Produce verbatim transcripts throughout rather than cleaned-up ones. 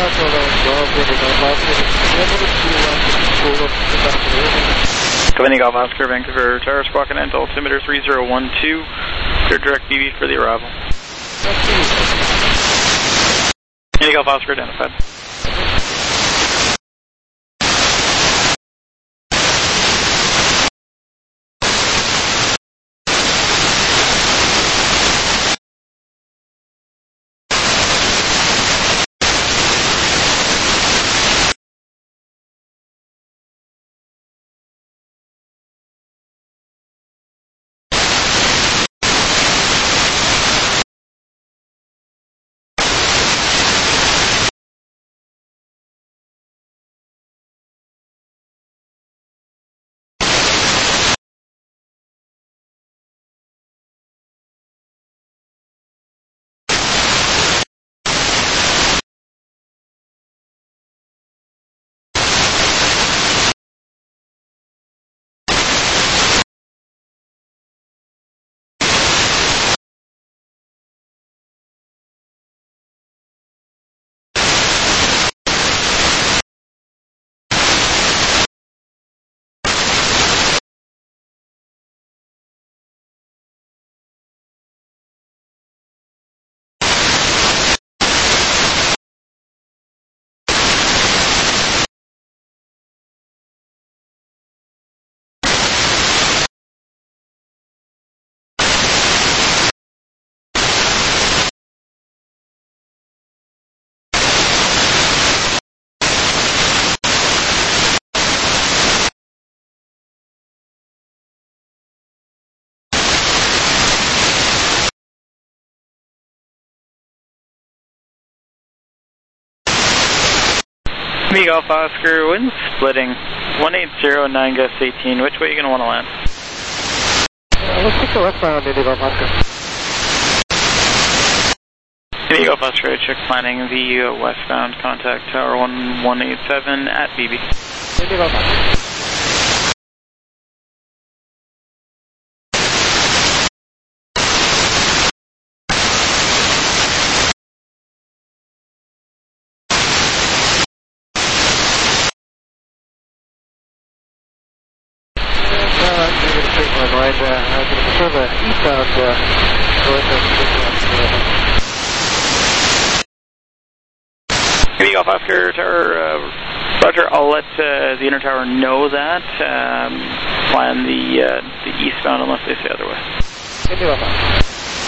Covenant Golf Oscar, Vancouver Tower, Squawk and altimeter three zero one two, clear direct B B for the arrival. Indy Golf Oscar identified. Indy Golf Oscar, wind splitting, one eight zero, nine gust eighteen, which way are you going to want to land? Uh, let's take the westbound, Indy Golf Oscar. Indy Golf Oscar, check planning the uh, westbound, contact tower one one eight seven at B B. Indy Golf Oscar. My mind, uh, I'm going to prefer the eastbound uh, Indy Golf Oscar, tower, uh, Roger, I'll let uh, the inner tower know that. Um, plan the, uh, the eastbound unless they say otherwise. Indy Golf Oscar.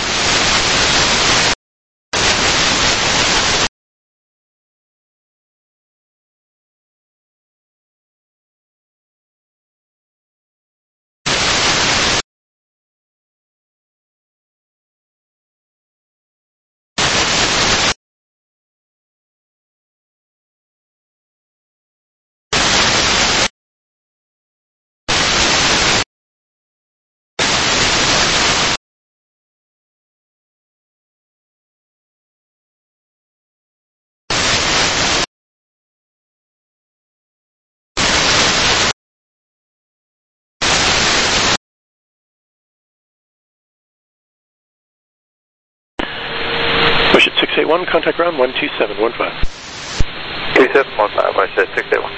Push it six eight one, contact ground one two seven one five. two seven one five, I said six eight one.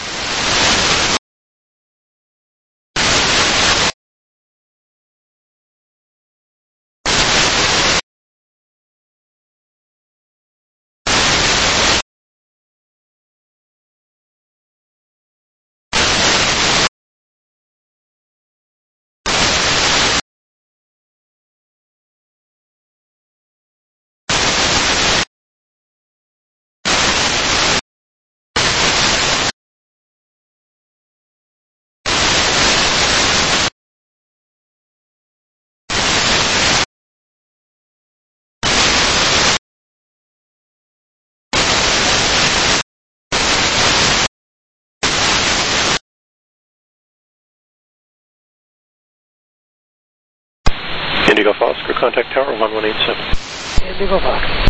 Indy Golf Oscar, contact tower one one eight seven. Indy Golf Oscar.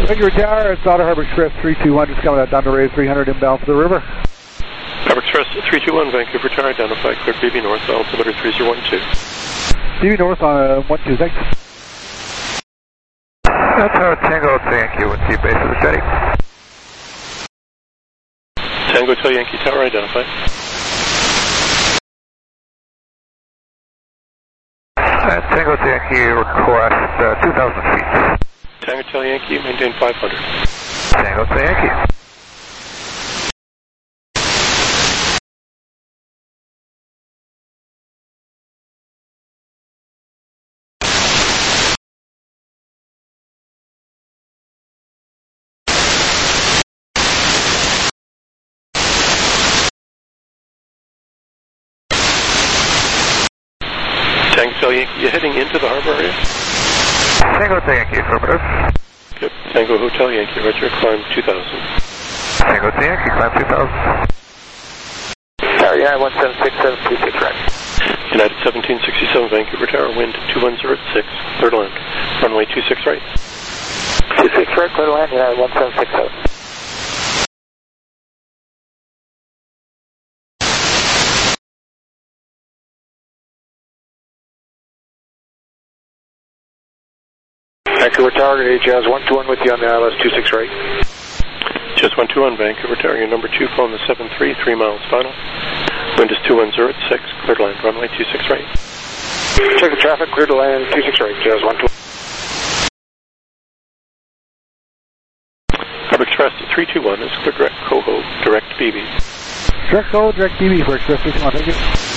Vancouver Tower, it's Outer Harbour Express three two one, just coming out down to raise three hundred inbound for the river. Harbour Express three two one, Vancouver Tower, identified, clear B B North, altimeter three zero one two. B B North on uh, one two, thanks. That's our Tango to Yankee with T base of the jetty. Tango Hotel Yankee Tower, identified. Uh, Tango to Yankee request uh, two thousand feet. Tango Hotel Yankee, maintain five hundred. Tango to Yankee. Tango Hotel Yankee, you heading into the harbor area? Tango to Yankee, affirmative. Yep. Tango Hotel Yankee, roger, climb two thousand. Tango to Yankee, climb two thousand. Tower, yeah, one seven six seven two six, right. United seventeen sixty-seven, Vancouver Tower, wind two one zero six, clear to land. Runway two six right. two six right, clear to land, United one seven six seven. Vancouver Tower, Jazz one two one with you on the I L S two six right. Jazz one two one, Vancouver Tower, your number two, phone the seven three, three miles final. Wind is two one zero six, clear to land, runway two six right. Check the traffic, clear to land, two six right, Jazz one two one. Harbour Express three two one is clear direct, Coho, direct B B. Direct code, direct T V for Express three two one, thank you.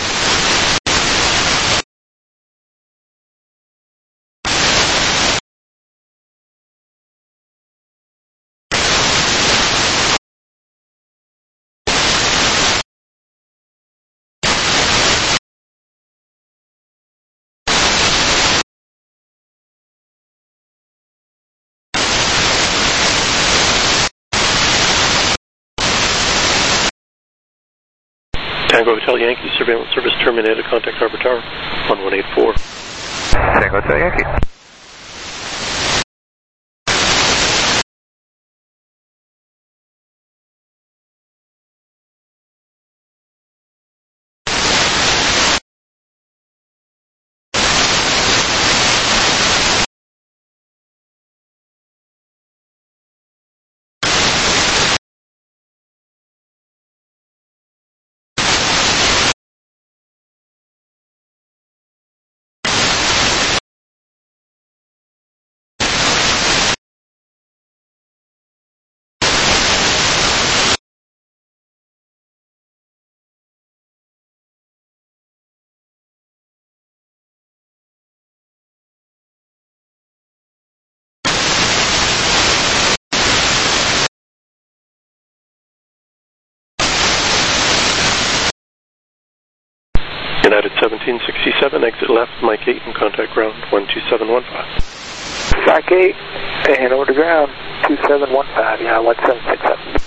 Tango Hotel Yankee, surveillance service terminated, contact Harbour Tower, one one eight four. Tango Hotel Yankee. United seventeen sixty-seven, exit left, Mike eight, and contact ground one two seven one five. Mike eight, and over to ground, two seven one five, yeah, one seven six seven.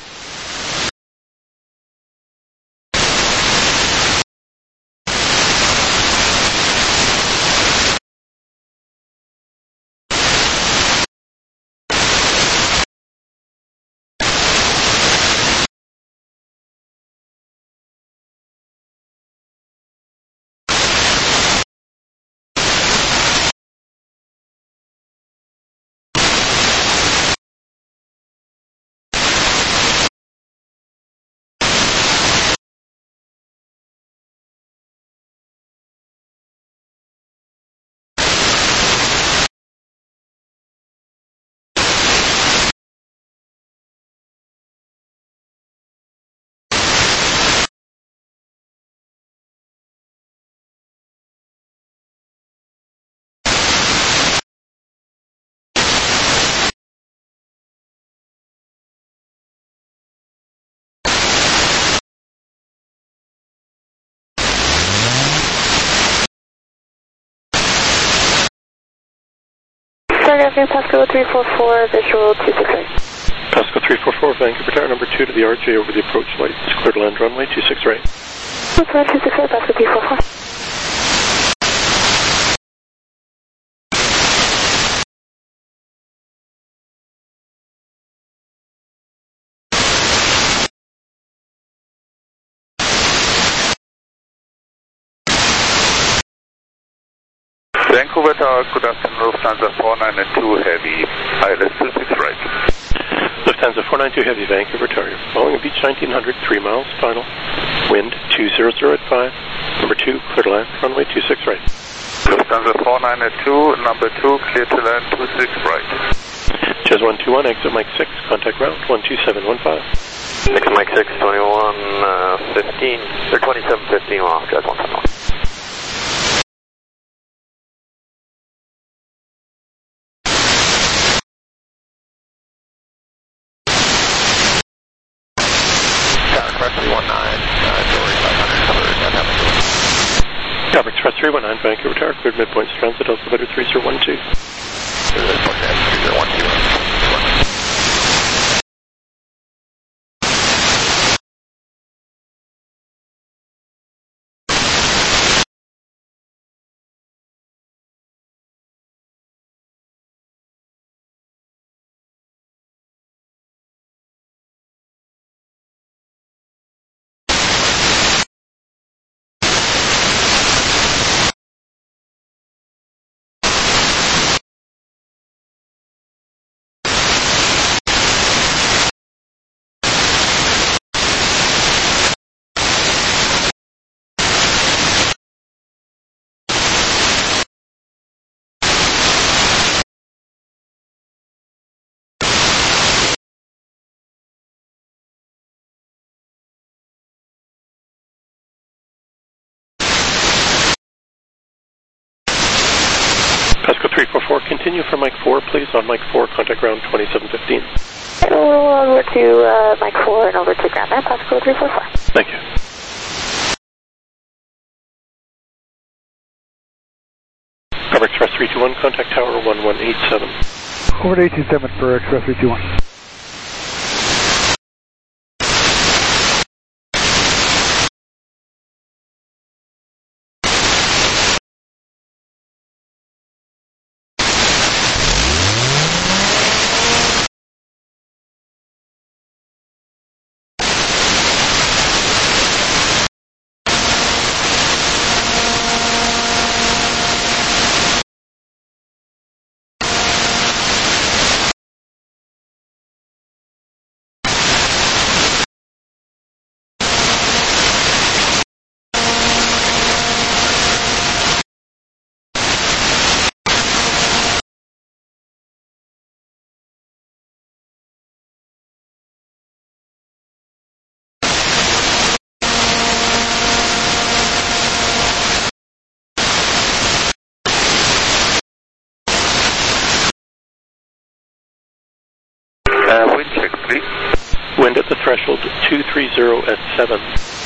Pasco three four four, visual two six eight. Pasco three four four, Vancouver Tower, number two to the R J over the approach lights, clear to land runway two six right. two six eight, Pasco three four four. Vancouver Tower, good afternoon, Lufthansa four nine two Heavy, I L S two six right. Lufthansa four nine two Heavy, Vancouver Tower, following a Beach nineteen hundred, three miles, final. Wind two zero zero at five, number two, clear to land, runway two six right. Lufthansa four nine two, number two, clear to land two six right. Jazz one two one, exit Mike six, contact ground one two seven one five. Exit Mike six, twenty-one fifteen, or twenty-seven fifteen off, Jazz one seven one. three one nine, uh, Dory five hundred, cover South Africa. Tower Express three one nine, Vancouver Tower, cleared midpoint, transit, elevator three zero one two. three zero one two. Pasco three four four, continue for Mike four, please, on Mike four, contact ground twenty-seven fifteen. Over to uh, Mike four and over to ground there, Pasco three four four. Thank you. Cover Express three two one, contact tower one one eight seven. Over to eight two seven for Express three two one. Uh, wind check, please. Wind at the threshold two three zero at seven.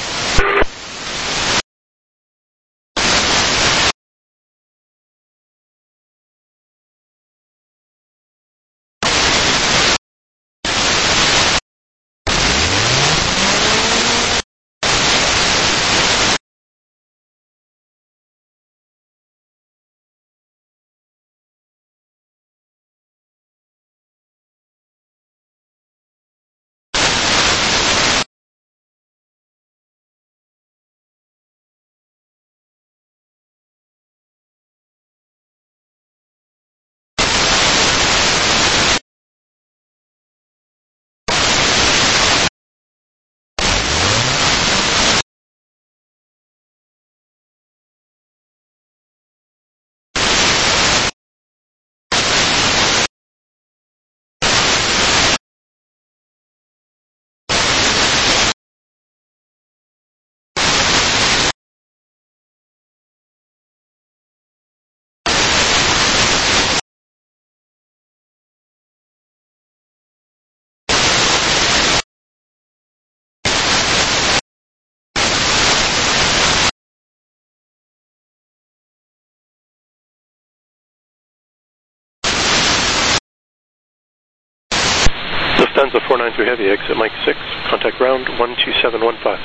Lufthansa four nine two Heavy, exit Mike six, contact ground one two seven one five.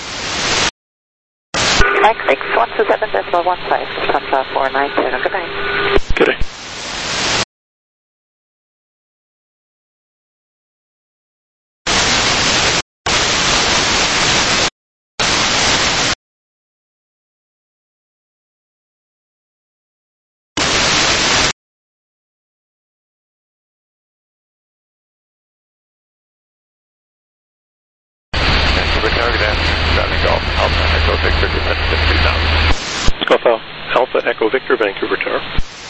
Mike six, one two seven decimal one five, Lufthansa four nine two, good night. Good day. target afternoon, Charlie Golf, Alpha Echo Victor, descend to three thousand. Golf Alpha Echo Victor, Vancouver Tower.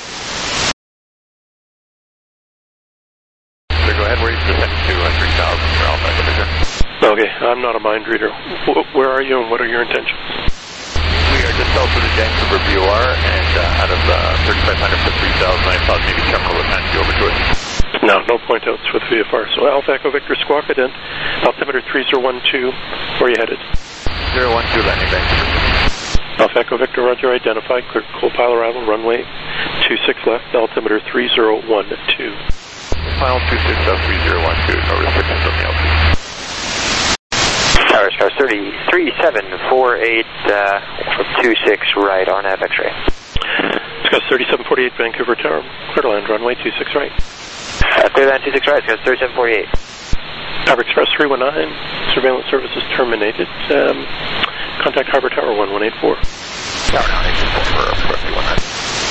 So go ahead, where you descend to uh, three thousand for Alpha Echo Victor. Okay, I'm not a mind reader. W where are you and what are your intentions? We are just south of the Vancouver V O R, and uh, out of uh, thirty-five hundred for three thousand, I thought maybe Terminal would hand you over to it. No, no point outs with V F R. So Alpha Echo Victor Squawk ident, altimeter three zero one two, where are you headed? zero one two landing Vancouver. Alpha Echo Victor, roger, identified, clear co-pilot arrival, runway two six left, altimeter three zero one two. Final two six out three zero one two, no restrictions on the altitude. Tower Star thirty-three seven four eight, uh, two six right on F X-ray. Discuss thirty-seven forty-eight Vancouver Tower, clear to land, runway two six right. Uh, clear land two six right, discuss thirty-seven forty-eight. Harbor Express three one nine, surveillance services terminated. Um, contact Harbor Tower one one eight four. Tower nine eight four for Express three one nine.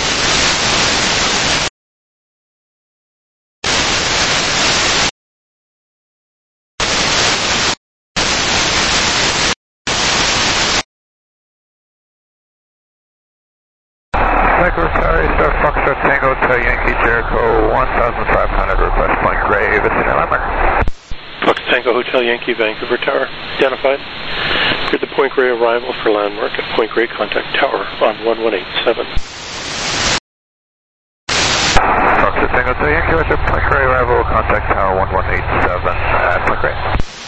Vancouver Tower, Star Foxtrot Tango to Yankee Jericho one thousand five hundred, request Point Grey, vicinity landmark. Fox Tango Hotel Yankee Vancouver Tower, identified. Cleared the Point Grey arrival for landmark at Point Grey, contact Tower on one one eight seven. Foxtrot Tango to Yankee Roger, Point Grey arrival, contact Tower one one eight seven at Point Grey.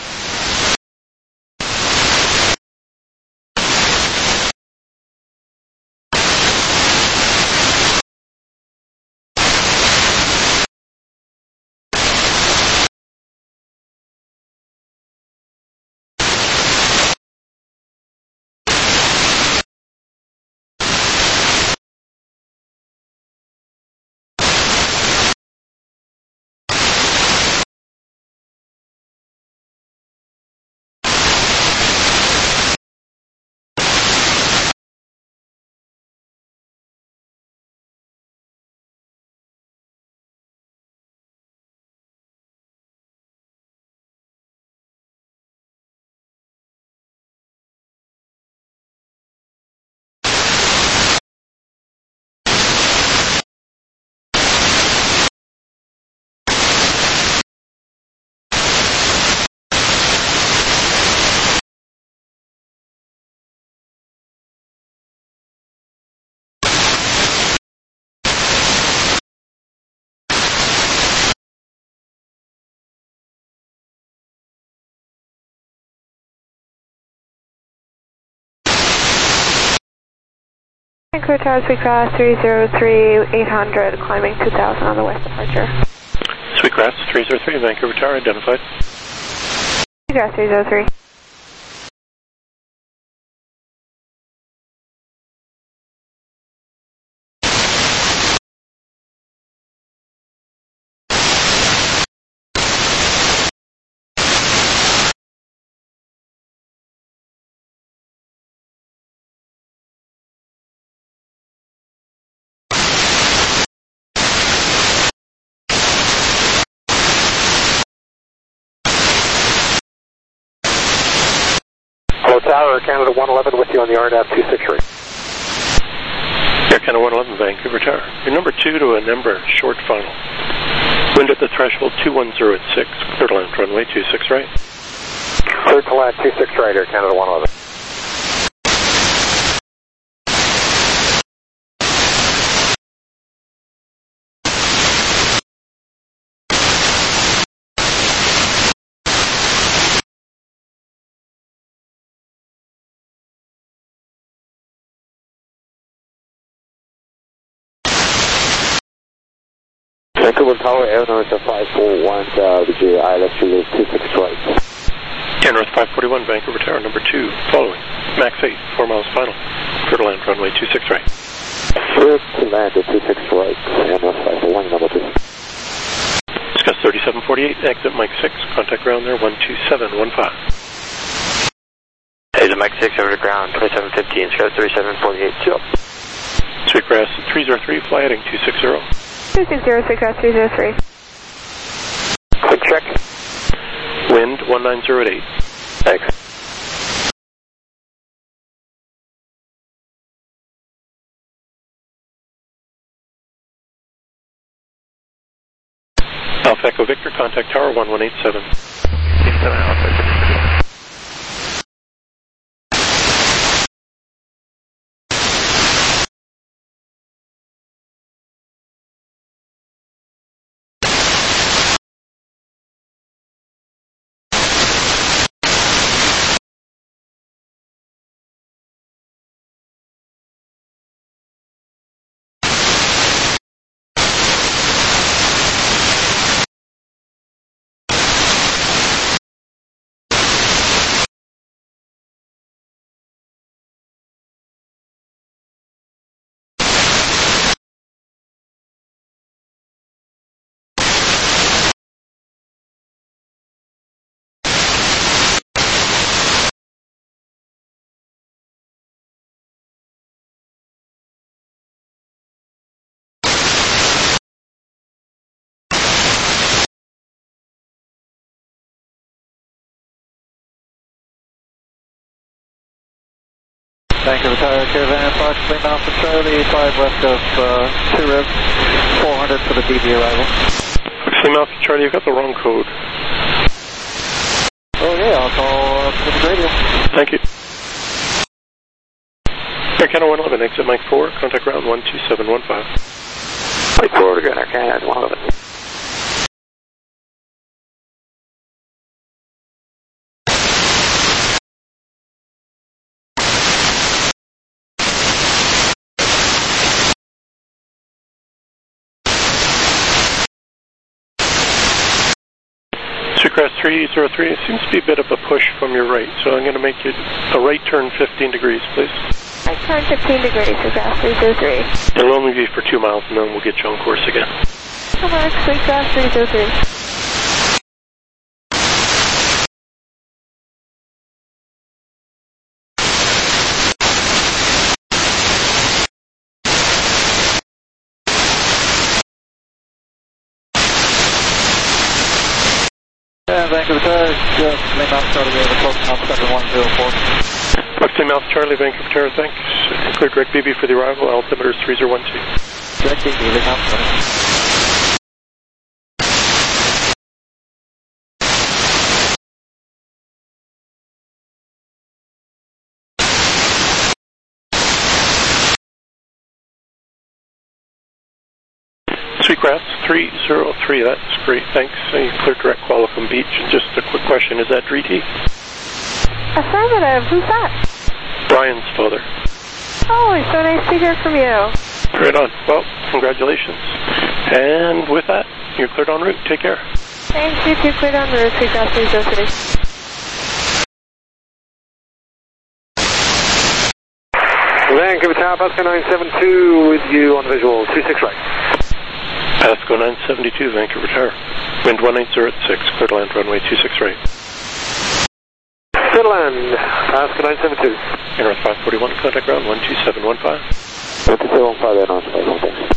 Vancouver Tower, Sweetgrass three zero three, eight hundred, climbing two thousand on the west departure. Sweetgrass three zero three, Vancouver Tower, identified. Sweetgrass three zero three. Hello Tower, Canada one eleven with you on the R N A V two six right. Air Canada one eleven, Vancouver Tower. You're number two to a number, short final. Wind at the threshold two one zero at six, clear to land, runway two six right. Clear to land two six right, Air Canada one eleven. Vancouver Tower, Air North five four one, uh, V J I, let's do two six right. Air North five forty-one, Vancouver Tower, number two, following. Max eight, four miles final. Clear to land, runway two six right. Clear to land at two six right, Air North five four one, number two. Discuss thirty-seven forty-eight, exit Mike six, contact ground there, one two seven one five. Exit Mike six over to ground, twenty-seven fifteen, discuss thirty-seven forty-eight, two. Sweetgrass three zero three, fly heading two six zero. two six zero, Sweetgrass three zero three. Quick check. Wind one nine zero at eight. Thanks. Alpha Echo Victor, contact tower one one eight seven. seven Alpha. Vancouver Tower, Caravan, approximately Alpha Charlie, five west of uh, Two Ribs, four hundred for the D B arrival. Same Alpha Charlie, you've got the wrong code. Oh yeah, I'll call uh, the radio. Thank you. Air Canada one eleven, exit Mike four, contact ground one two seven one five. Mike four to Air Canada one eleven. Cross three zero three, it seems to be a bit of a push from your right, so I'm going to make it a right turn fifteen degrees, please. Right turn fifteen degrees, Sweetgrass three zero three. It'll only be for two miles and then we'll get you on course again. Mark, Sweetgrass three zero three. Yeah, Vancouver Tower, just main Alpha Charlie, we have a close Alpha seven one zero four. Same Alpha Charlie, Vancouver Tower, thanks. Clear direct B B for the arrival, altimeter is three zero one two. Direct B B, leaving Alpha Charlie. Sweetgrass three zero three, that's great, thanks. You clear direct Qualicum Beach. Just a quick question, is that Driti? Affirmative, who's that? Brian's father. Oh, it's so nice to hear from you. Right on. Well, congratulations. And with that, you're cleared en route. Take care. Thanks, you too. Cleared en route. Sweetgrass three zero three. Vancouver Tower, Pasco nine seven two with you on visual, two six right. Pasco nine seventy-two, Vancouver Tower. Wind one eight zero at six, clear to land runway two six right. Clear to land, Pasco nine seven two. North five forty-one, contact ground one two seven one five. one two seven one five, there, on thanks.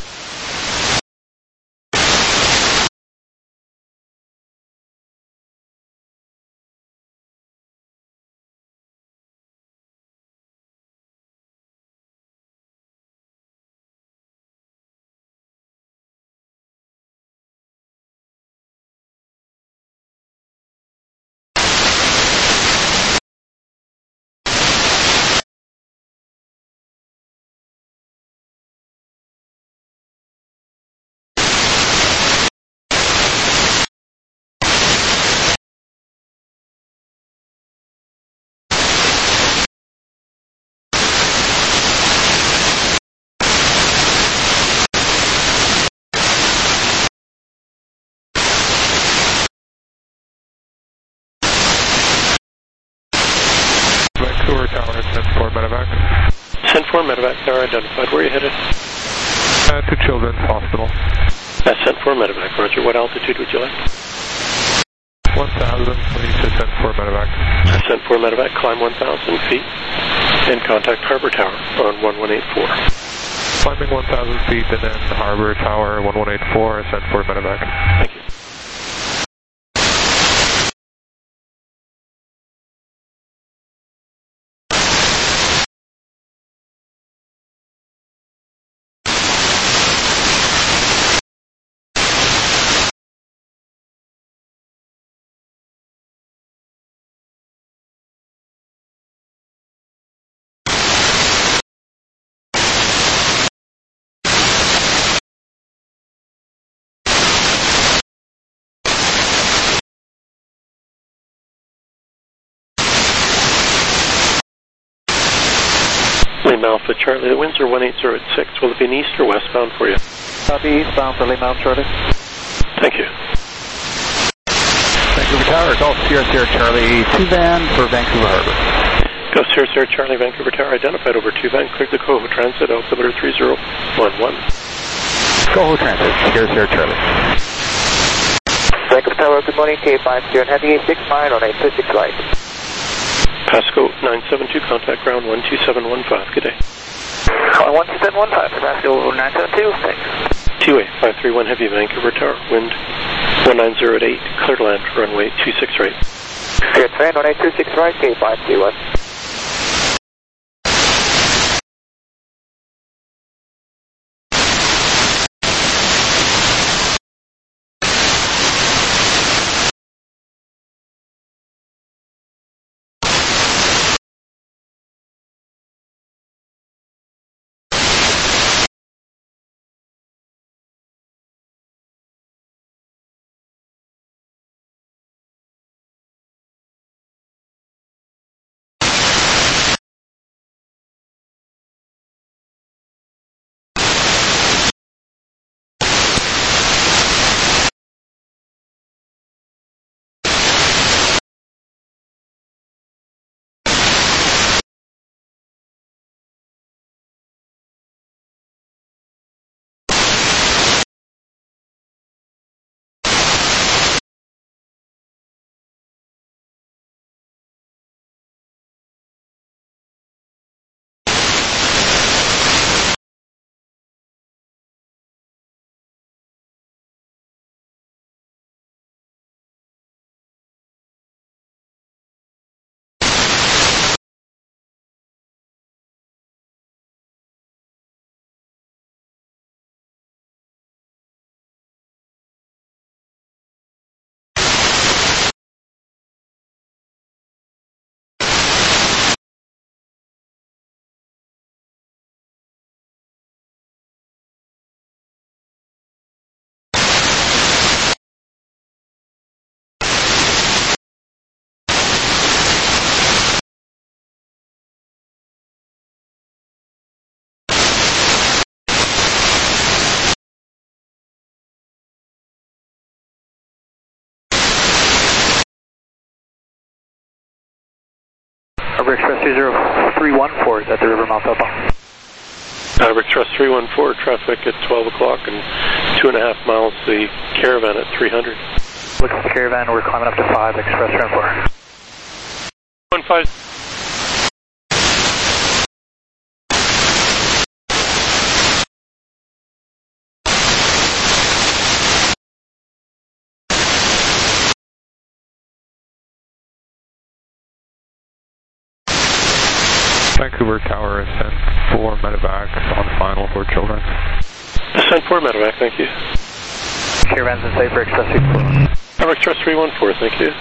Vancouver Tower, send for medevac. Send for medevac, they're identified. Where are you headed? Uh, to Children's Hospital. That's sent for medevac, Roger. What altitude would you like? one thousand, please to send for medevac. Sent for medevac, climb one thousand feet, and contact Harbor Tower on one one eight four. Climbing one thousand feet and then Harbor Tower one one eight four, send for medevac. Thank you. Lima Alpha Charlie. The winds are one eight zero at six. Will it be an east or westbound for you? I'll be eastbound for Lima Alpha Charlie. Thank you. Vancouver Tower, Golf Sierra Sierra Charlie, two van for Vancouver Harbor. Go Sierra Sierra Charlie, Vancouver Tower, identified over two van, cleared the Coho Transit, altimeter three zero one one. Coho Transit, Sierra Sierra Charlie. Vancouver Tower, good morning, K five zero Heavy, six mile on eight two six right. Pasco nine seven two, contact ground one two seven one five, good day. one two seven one five, Pasco nine seven two, thanks. T-Way five three one Heavy, Vancouver Tower, wind one nine zero at eight, clear to land, runway two six right. Clear to land, runway two six right, K five three one. Harbor Express three zero three one four is at the River Mount Alpha. Harbor Express three one four, traffic at twelve o'clock and two and a half miles, the Caravan at three hundred. Look at the Caravan, we're climbing up to five, Express three one four. one five. Vancouver Tower, ascent for medevac on final for children. Ascent for medevac, thank you. Caravan's in safe for Express three one four. Harbor Express three one four, thank you.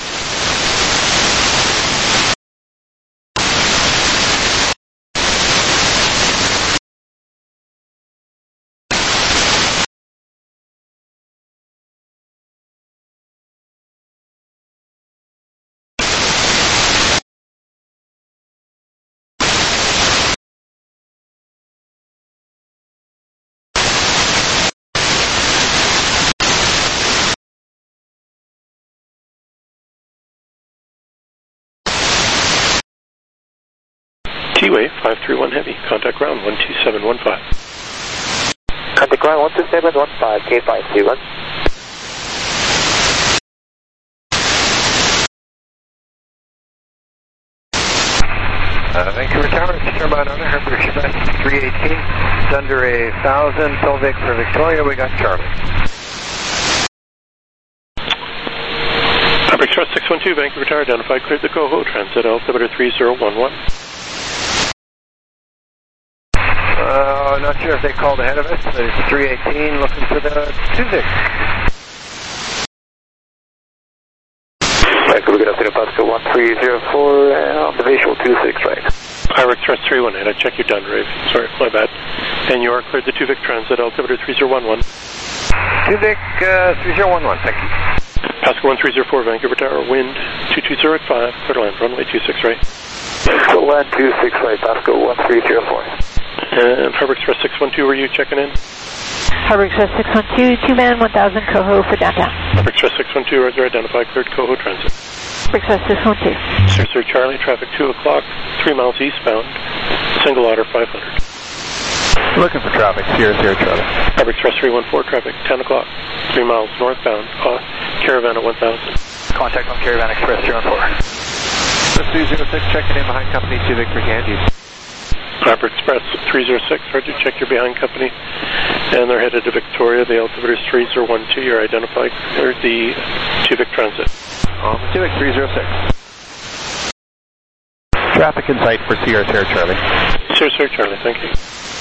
T-Way five three one Heavy, contact ground one two seven one five. Contact ground one two seven one five, K five three one. Uh, Vancouver Tower, turbine on Harbor Express three eighteen. It's under a thousand, Solvik for Victoria, we got Charlie. Harbor Express six one two, Vancouver Tower, identified, cleared the Coho Transit, altimeter three zero one one. Uh, not sure if they called ahead of us, but it's three eighteen, looking for the Tuesday. Vancouver, good afternoon, Pasco one three zero four, uh, on the visual two six right. Harbor Express three one eight, I check your done, Rave. Sorry, my bad. And you are cleared the two Vic Transit, altimeter three zero one one. two Vic, uh, three zero one one, thank you. Pasco one three zero four, Vancouver Tower, wind two two zero at five, clear to land, runway two six right. Land two six right, Pasco one three zero four. And Harbor Express six one two, were you checking in? Harbor Express six one two, two man one thousand Coho for downtown. Harbor Express six one two, Roger, identify, cleared Coho Transit. Harbor Express six one two. Sir, Sir Charlie, traffic two o'clock, three miles eastbound, single order five hundred. Looking for traffic, Sierra Sierra Charlie. Harbor Express three one four, traffic ten o'clock, three miles northbound, uh, Caravan at one thousand. Contact on Caravan Express three one four. three zero six, checking in behind company two Victor Yankee. Harbor Express three zero six, Roger, check your behind company. And they're headed to Victoria. The altimeter is three zero one two. You're identified. Or the two Vic Transit. On the two Vic three zero six. Traffic in sight for Sierra Sierra Charlie. Sierra Sierra Charlie, thank you.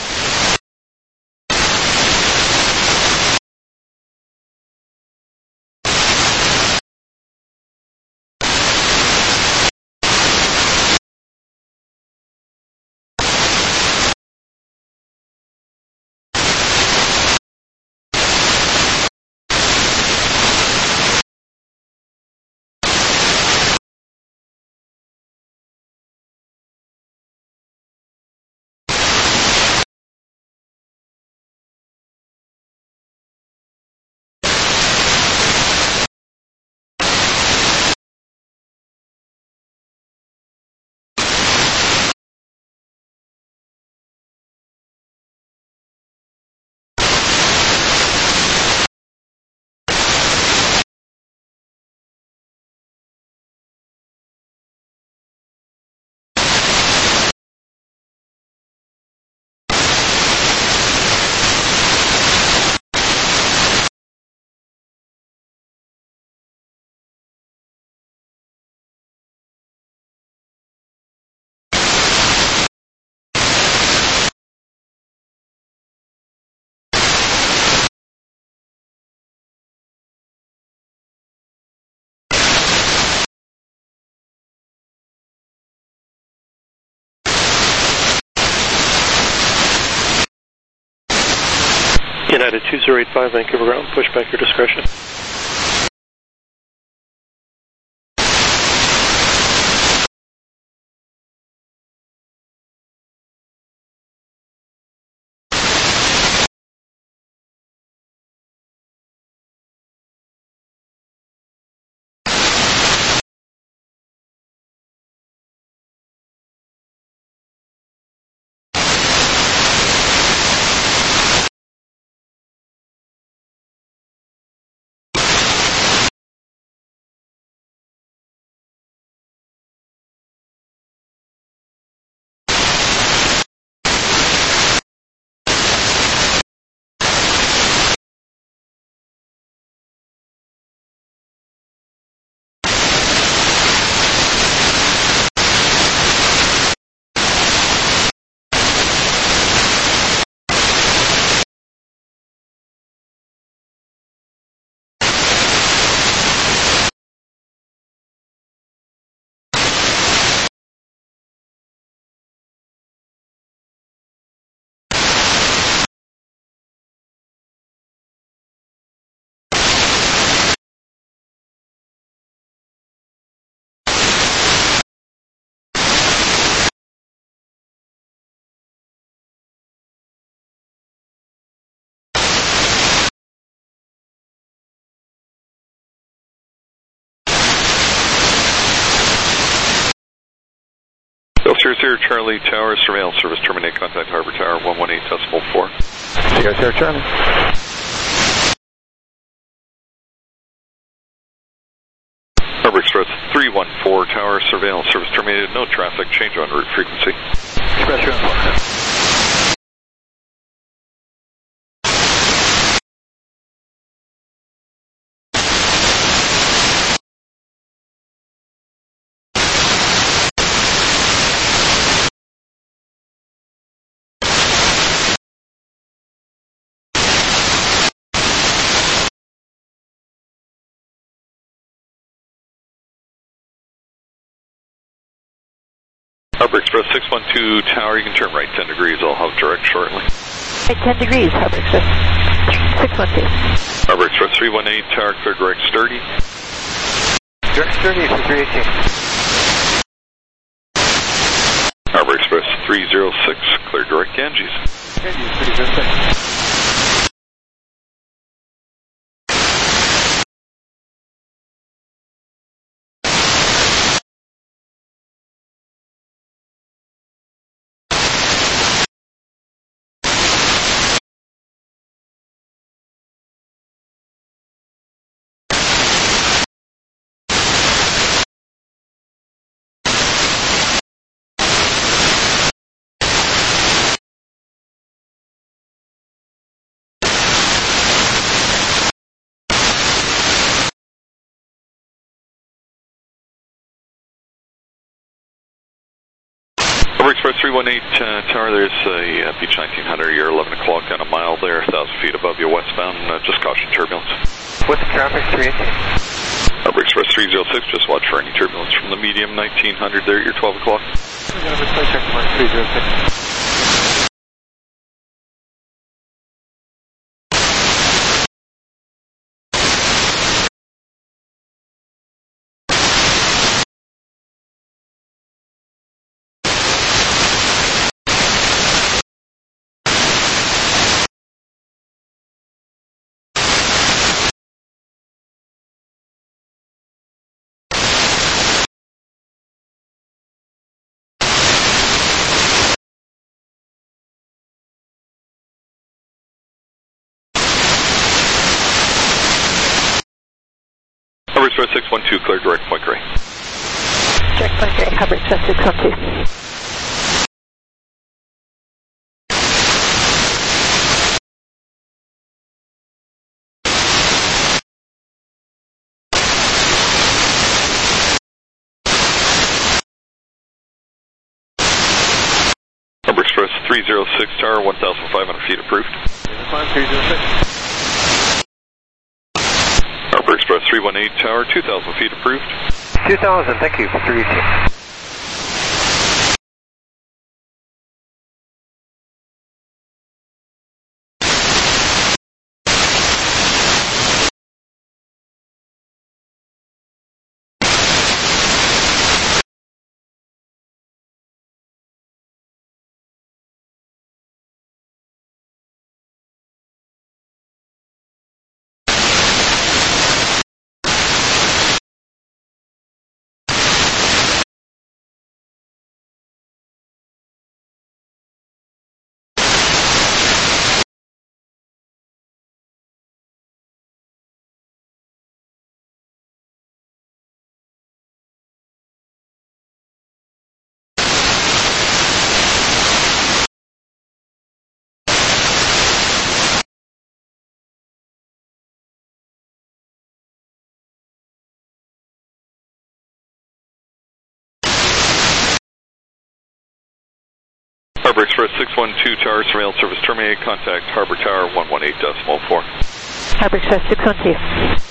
United two zero eight five, Vancouver ground, push back your discretion. Sierra Sierra Charlie Tower, surveillance service terminate, contact Harbor Tower one one eight decimal four. Sierra Sierra Charlie. Harbor Express three one four, tower, surveillance service terminated, no traffic, change on route frequency. Express three one four. Harbor Express six one two tower, you can turn right ten degrees, I'll have direct shortly. Right ten degrees, Harbor Express six one two. Harbor Express three one eight tower, clear direct sturdy. Direct sturdy for three eighteen. three zero six, clear direct Ganges. Ganges, pretty good, thanks. Harbor Express three one eight, uh, tower, there's a uh, Beach nineteen hundred, you're eleven o'clock on a mile there, one thousand feet above you westbound, uh, just caution turbulence. What's the traffic, three eighteen? Harbor Express three zero six, just watch for any turbulence from the medium nineteen hundred there, you're twelve o'clock. We got a replay check mark three zero six. Harbor Express six one two, clear direct Point Grey. Direct Point Grey, Harbor Express six one two. Harbor Express three zero six, tower, one thousand five hundred feet approved. Climb three zero six. Harbor Express three one eight, tower, two thousand feet approved. two thousand, thank you, three eighteen. Harbor Express six one two, tower, surveillance service terminated, contact Harbor Tower one one eight decimal four. Harbor Express six one two.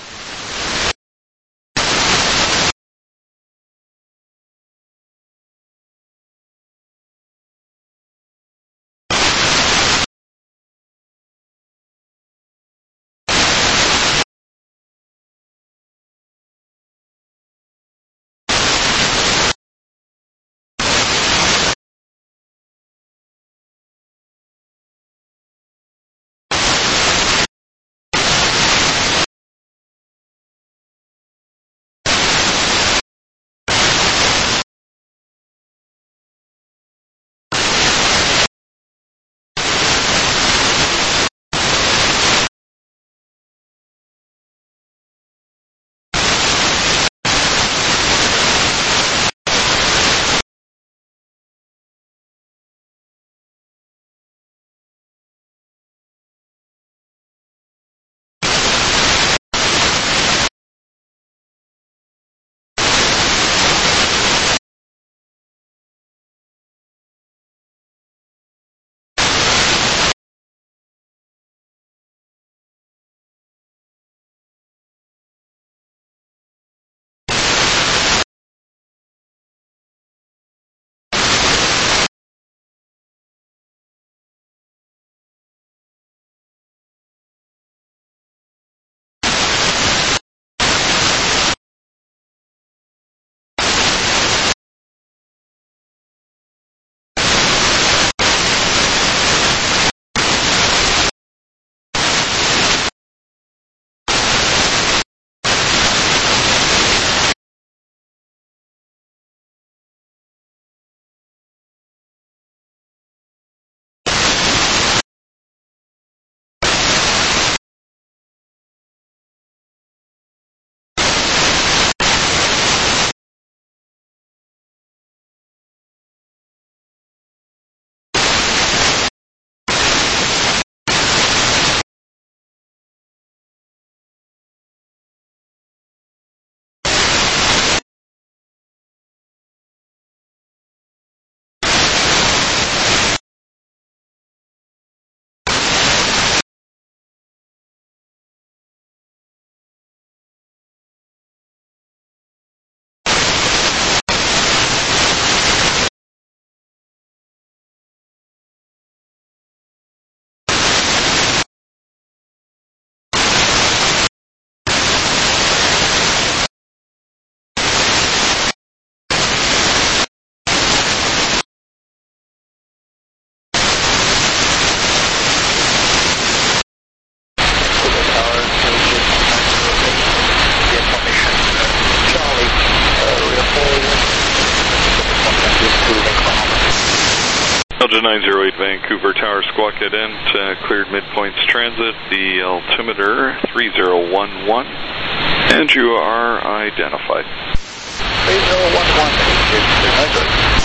Engine nine zero eight Vancouver Tower, Squawk Head End, uh, cleared midpoints transit, the altimeter three zero one one, and you are identified. three zero one one, measure.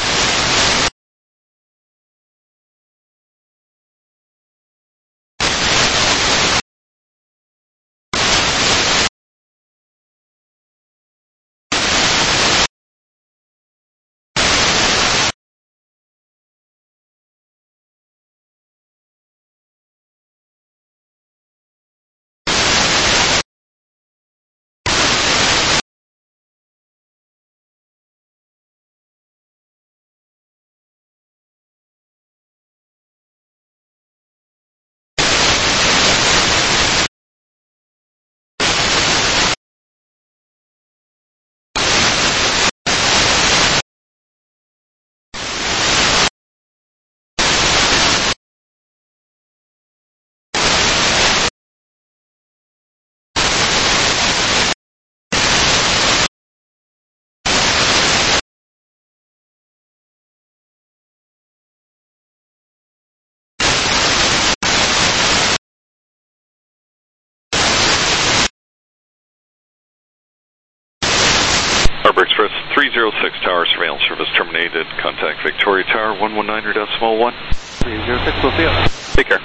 Harbor Express three zero six Tower, surveillance service terminated. Contact Victoria Tower one one nine decimal one. three zero six, we'll see you. Take care.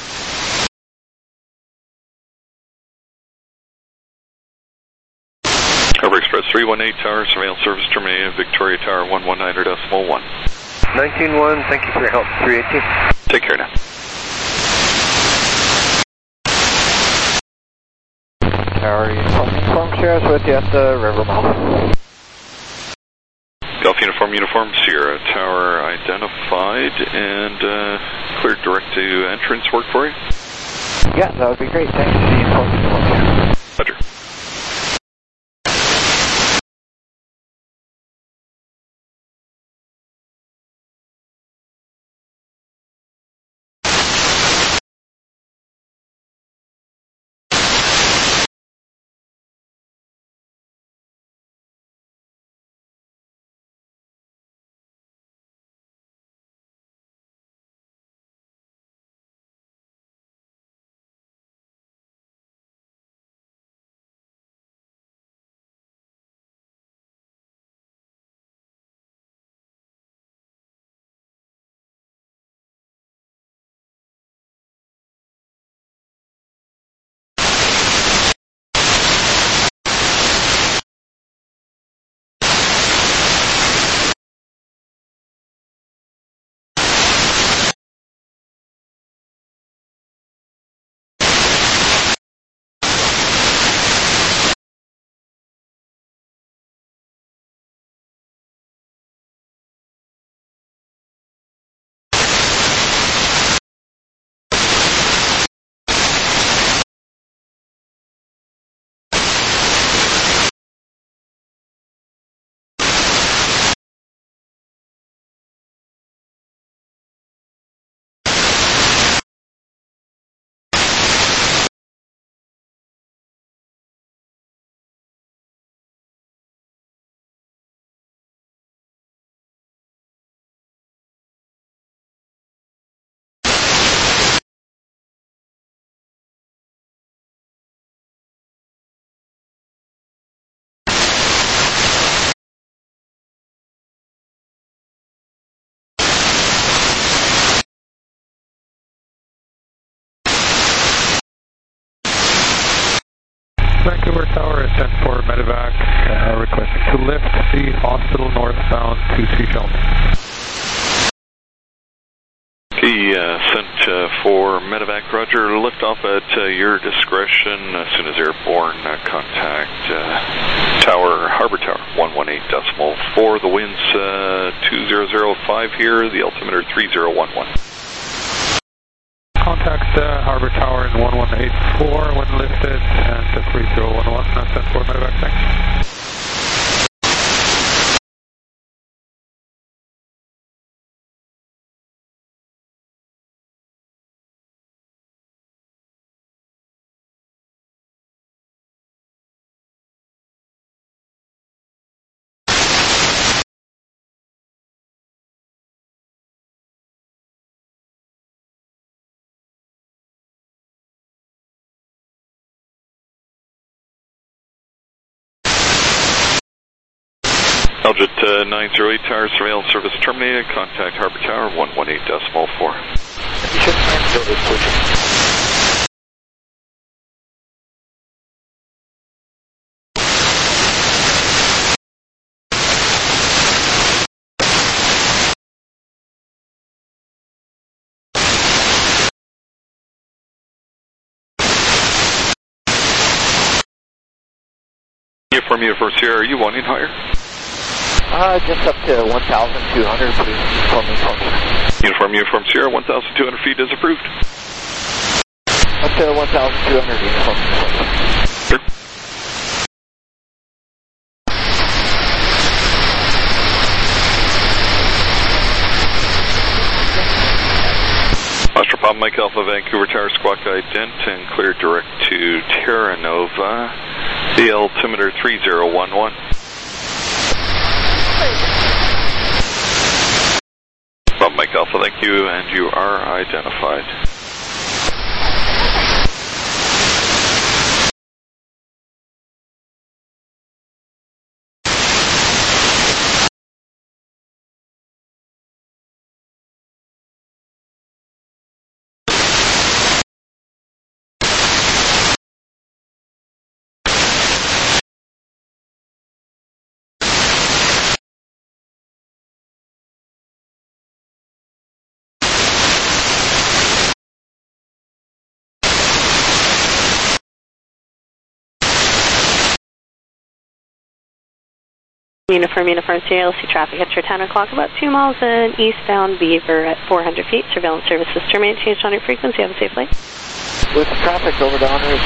Harbor Express three one eight Tower, surveillance service terminated. Victoria Tower one one nine decimal one. nineteen one, thank you for your help. three eighteen. Take care now. Tower, uniform shares with you at the river mouth. Golf Uniform Uniform, Sierra Tower identified and uh, cleared direct to entrance work for you? Yeah, that would be great. Thanks. Uniform Uniform. Roger. Vancouver Tower is ten four medevac, uh, requesting to lift the hospital northbound to Seashell. Okay, uh, sent uh, for medevac, Roger. Lift off at uh, your discretion. As soon as airborne, uh, contact uh, Tower, Harbor Tower, one one eight decimal four. The wind's uh, two zero zero five here, the altimeter three zero one one. Contact uh, Harbor Tower in one one eight four when lifted, and uh, three zero one one, uh, ten four medevac, thanks. Aljet uh, nine zero eight Tower surveillance service terminated. Contact Harbor Tower one one eight decimal four. You should cancel this, please. Uniform Uniform Sierra, are you wanting higher? Uh, just up to one thousand two hundred, please. Uniform Uniform. Uniform Uniform Sierra, one thousand two hundred feet is approved. Up to one thousand two hundred, Uniform Uniform. Sure. Oscar Pop Mike Alpha Vancouver Tower Squawk Ident and clear direct to Terra Nova. The altimeter three zero one one. Bob Mike Alpha, thank you, and you are identified. Uniform Uniform Sierra, see traffic at your ten o'clock, about two miles in eastbound Beaver at four hundred feet. Surveillance services terminate, changed on your frequency. Have a safe flight. With traffic over to Honors.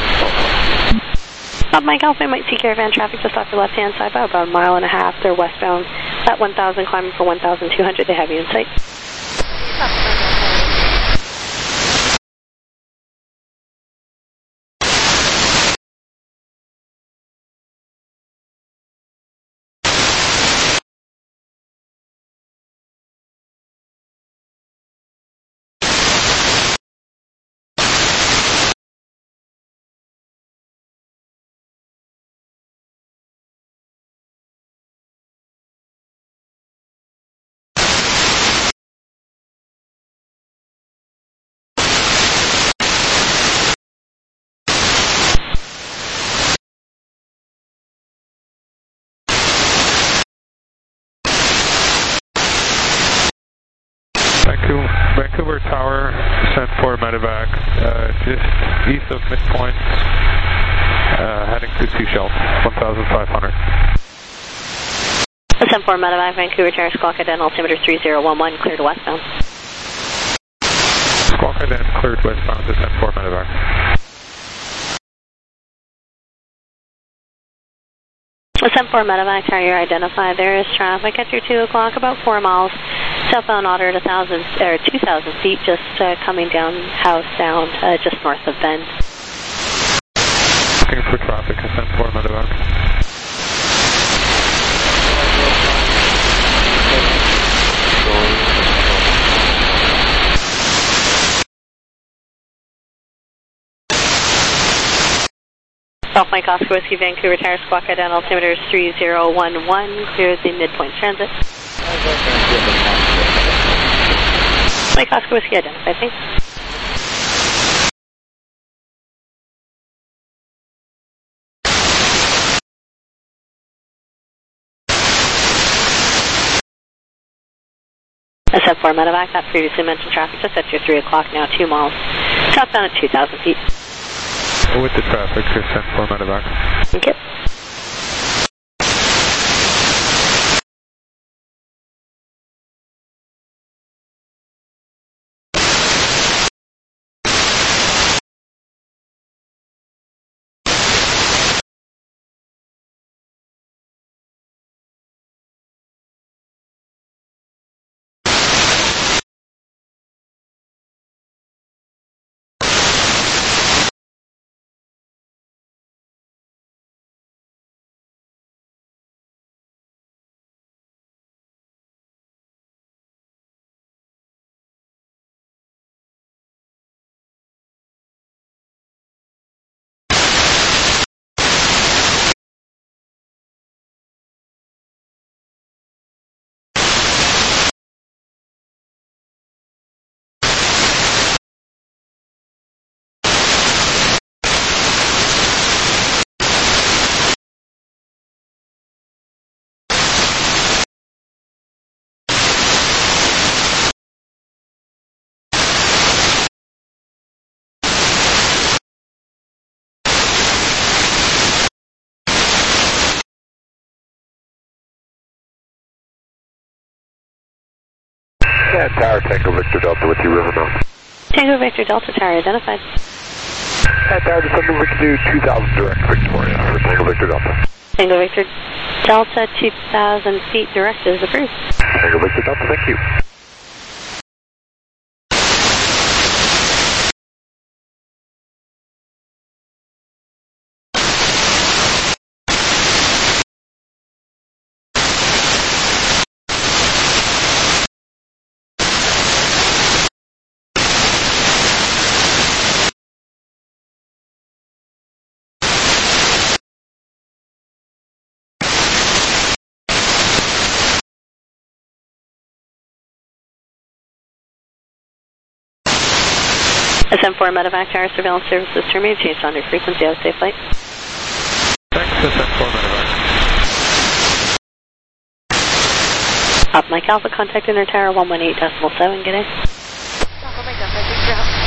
Bob Mike Alpha, might see caravan traffic just off your left hand side by about a mile and a half. They're westbound at one thousand, climbing for one thousand two hundred. They have you in sight. Vancouver Tower, sent for medevac, uh, just east of midpoint, uh, heading to Seashell, one thousand five hundred. sent for medevac, Vancouver Tower, Squawk Ident, altimeter three zero one one, clear to westbound. Squawk Ident, cleared westbound to send for medevac. sent for medevac, carrier identified. There is traffic at your two o'clock, about four miles. Southbound Otter at one thousand, or two thousand feet, just uh, coming down House Sound, uh, just north of Bend. Looking for traffic, sent for medevac. South Mike Oscar Whiskey, Vancouver Tower, Squawk Ident, altimeter is three zero one one, clears the midpoint transit. Mike Oscar Whiskey identified, thanks. S F four medevac, that previously mentioned traffic just at your three o'clock now, two miles. Southbound at two thousand feet. With the traffic, sent for medevac. Thank you. And Tower Tango Victor Delta with you, River Mountain. Tango Victor Delta Tower identified. And Tower December, we can do two thousand direct Victoria for Tango Victor Delta. Tango Victor Delta, two thousand feet direct is approved. Tango Victor Delta, thank you. S M four Medevac Tower surveillance services terminated. Changed on your frequency. Have a safe flight. Thanks, S M four Medevac. Up Mike Alpha, contact inner tower one one eight decimal seven. Good day. Alpha Mike Alpha, thanks for help.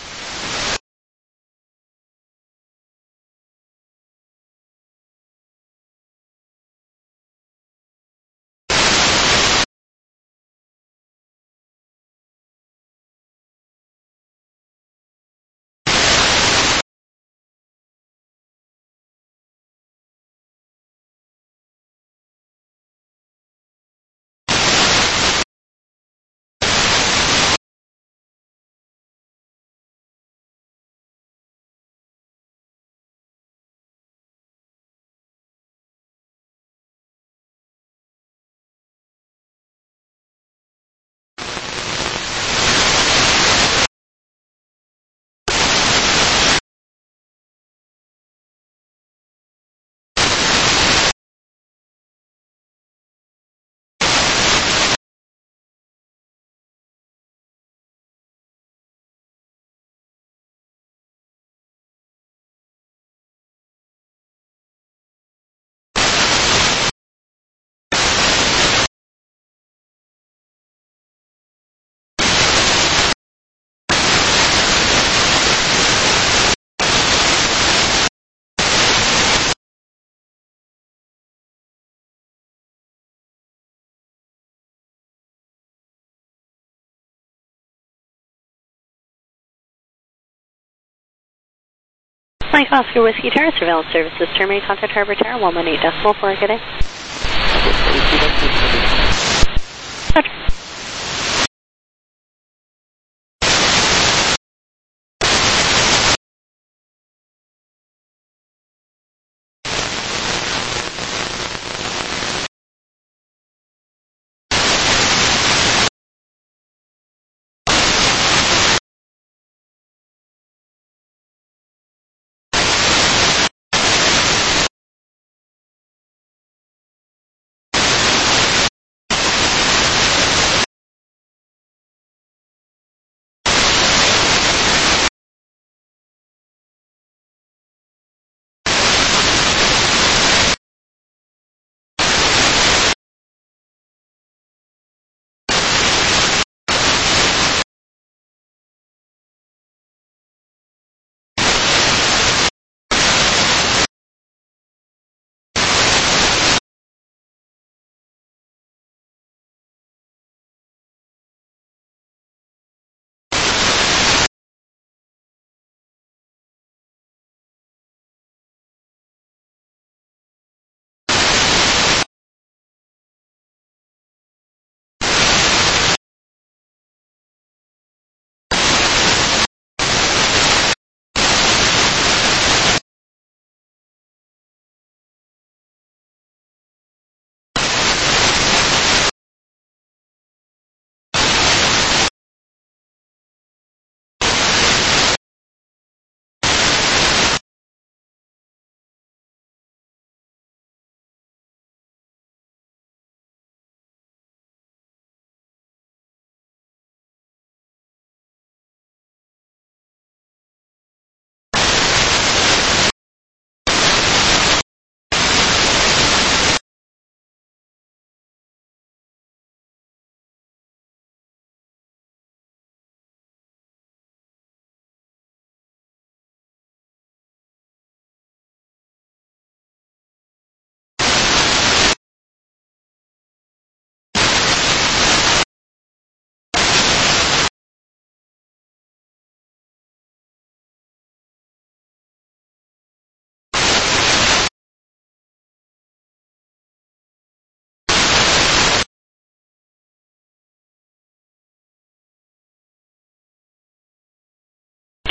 Mike Oscar Whiskey Tower surveillance services terminated. Contact Harbor Tower one one eight decimal four. Good day. Roger.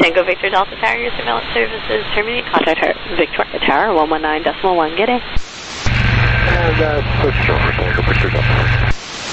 Tango Victor Delta Tower, your surveillance services terminate. Contact her, Victoria Tower, one one nine decimal one. Good day. And uh, switch over Tango Victor Delta.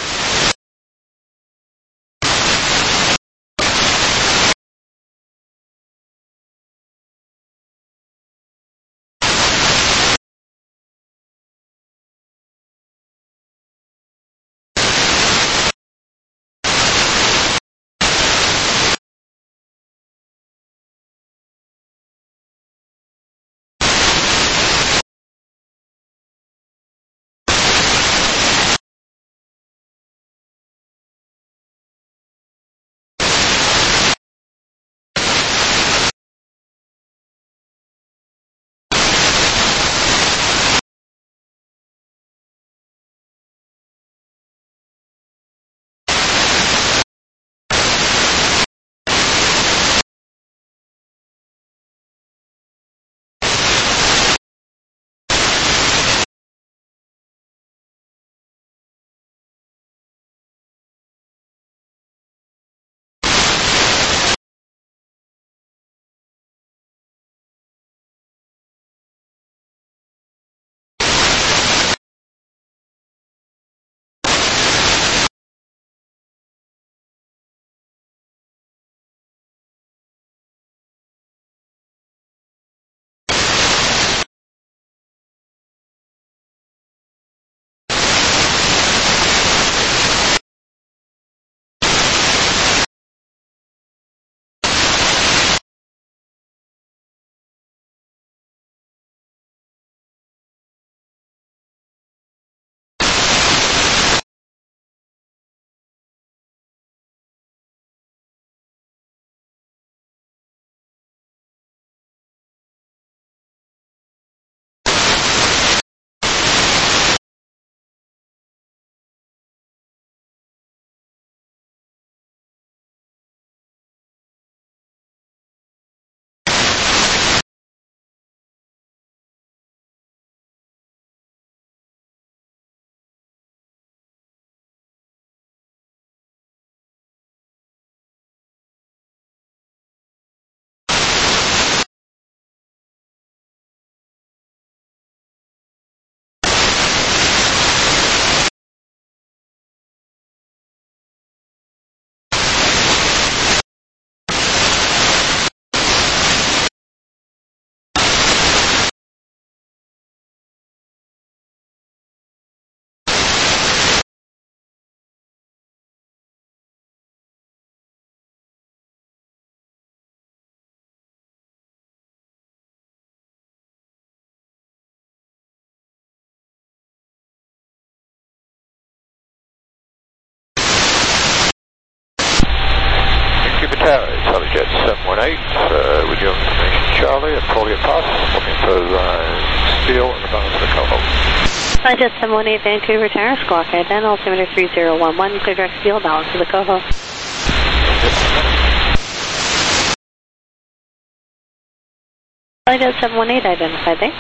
Jet seven one eight, uh, with your information Charlie at Collier Pass, looking for uh, steel and the balance of the Coho. Flight Jet seven one eight, Vancouver Tower, squawk ident, altimeter three zero one one, clear direct steel, balance of the Coho. Flight Jet seven one eight, identified, thanks.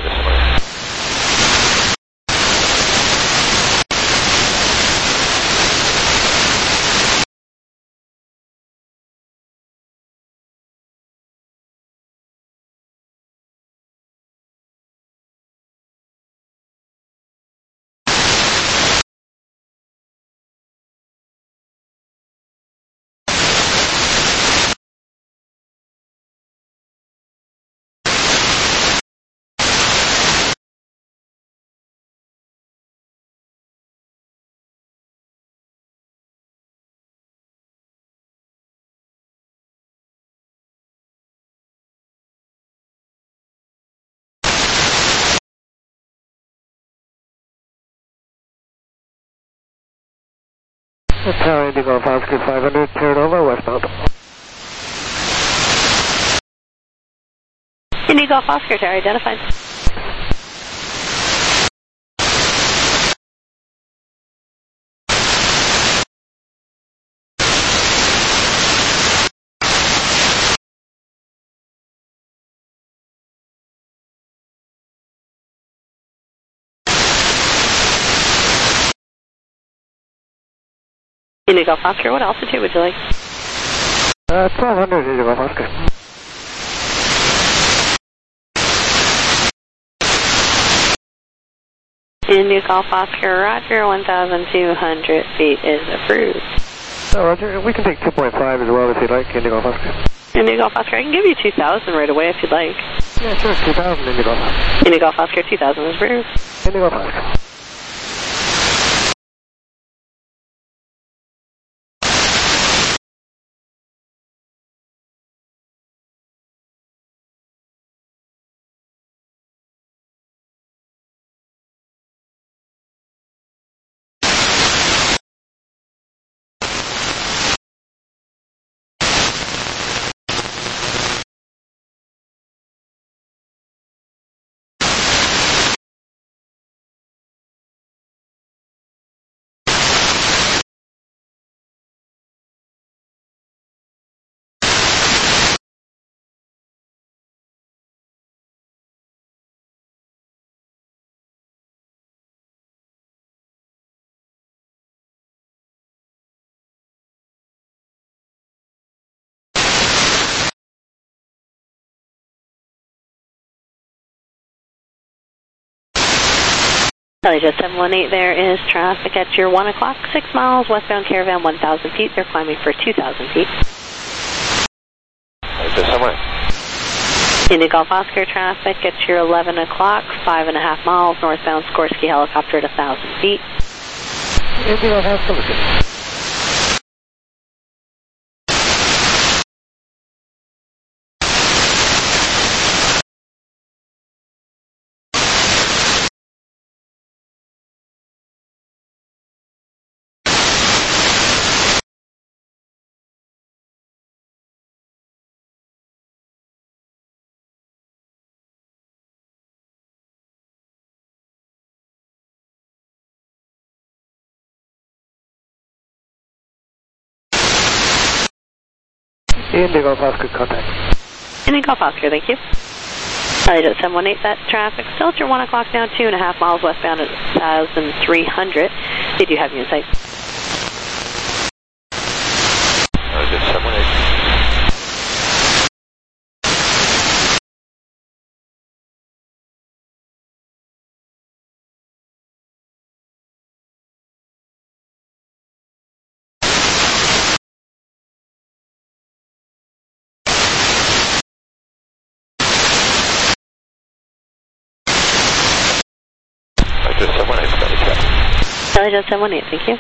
Tower Indigo Oscar five hundred, turn over, westbound. Indigo Oscar Tower, identified. Indigo Oscar, what altitude would you like? Uh, twelve hundred Indigo Oscar. India Golf Oscar, Roger, one thousand two hundred feet is approved. Oh, Roger, we can take two point five as well if you'd like, India Golf Oscar. India Golf Oscar, I can give you two thousand right away if you'd like. Yeah, sure, two thousand, India Golf Oscar. India Golf Oscar, two thousand is approved. India Golf Oscar. Charlie Jet seven one eight, there is traffic at your one o'clock, six miles, westbound Caravan, one thousand feet. They're climbing for two thousand feet. Charlie Jet seven one eight. India Golf Oscar traffic at your eleven o'clock, five and a half miles, northbound Sikorsky helicopter at one thousand feet. India Golf Oscar. India Golf Oscar, contact. India Golf Oscar, thank you. Charlie Jet seven one eight, that traffic still at your one o'clock now, two and a half miles westbound at one thousand three hundred. They do have you in sight. Charlie Jet seven one eight. Charlie Jet seven one eight, thank you.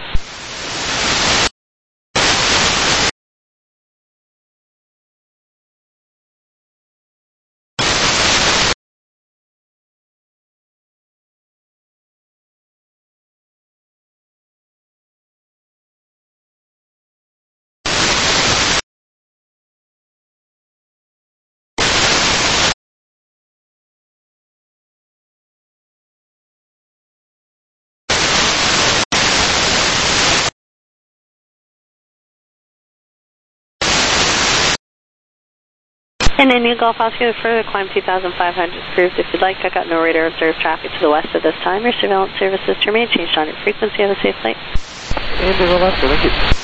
And India Golf Oscar, further climb two thousand five hundred approved. If you'd like, I got no radar observed traffic to the west at this time. Your surveillance services to remain changed on your frequency. Have a safe flight. India Golf Oscar, thank you.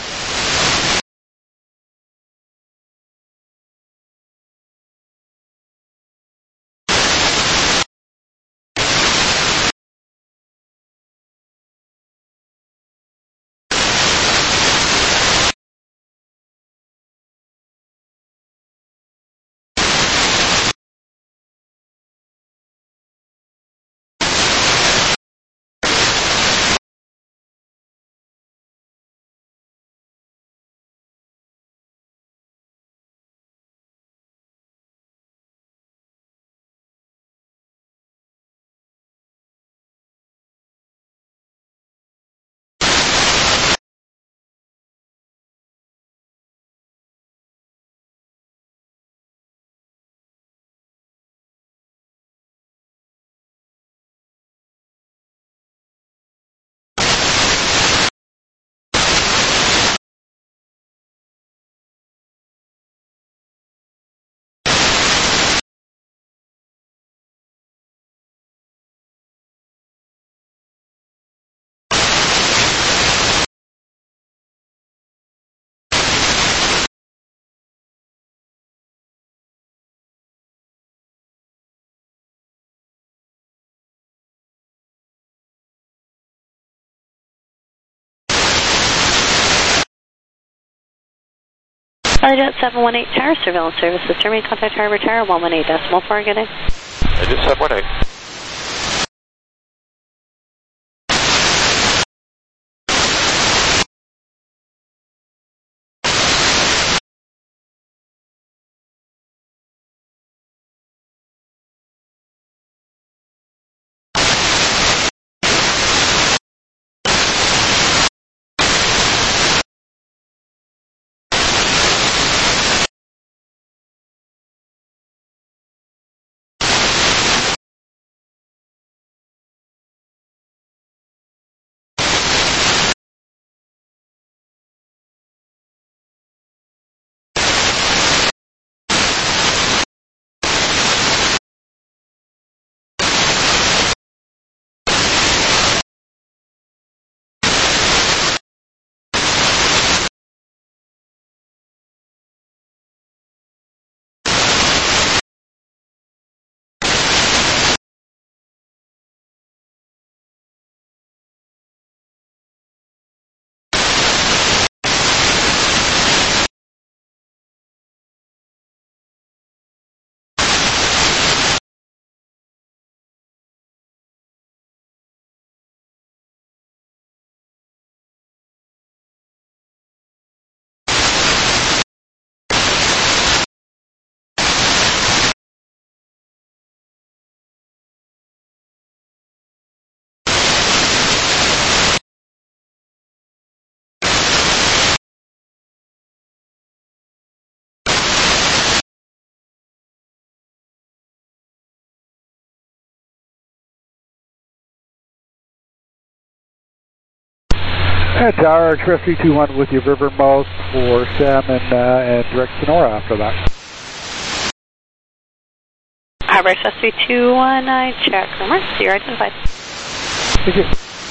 Charlie seven one eight Tower, surveillance services. Terminate contact Harbor Tower, one one eight decimal four, good day. I just seven one eight. Uh, Tower, Express three two one with you, Rivermouth for Salmon uh, and direct Sonora after that. Harbor Express three two one, I check. Number, so you're identified. Thank you.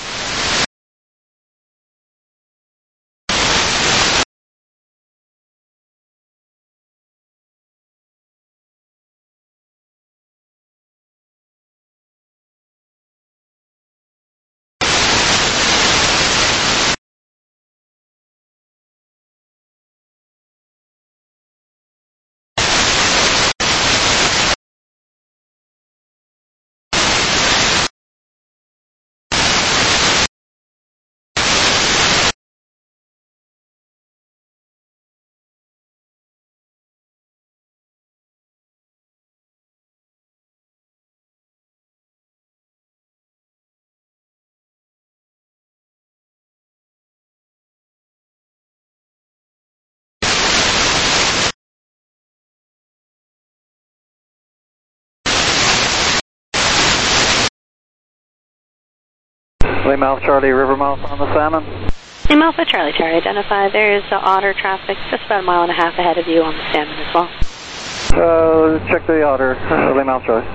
Lima Alpha Charlie, Rivermouth on the Salmon. Lima Alpha Charlie, Charlie, identify. There's uh, otter traffic just about a mile and a half ahead of you on the Salmon as well. Uh, check the otter, uh, Lima Alpha Charlie.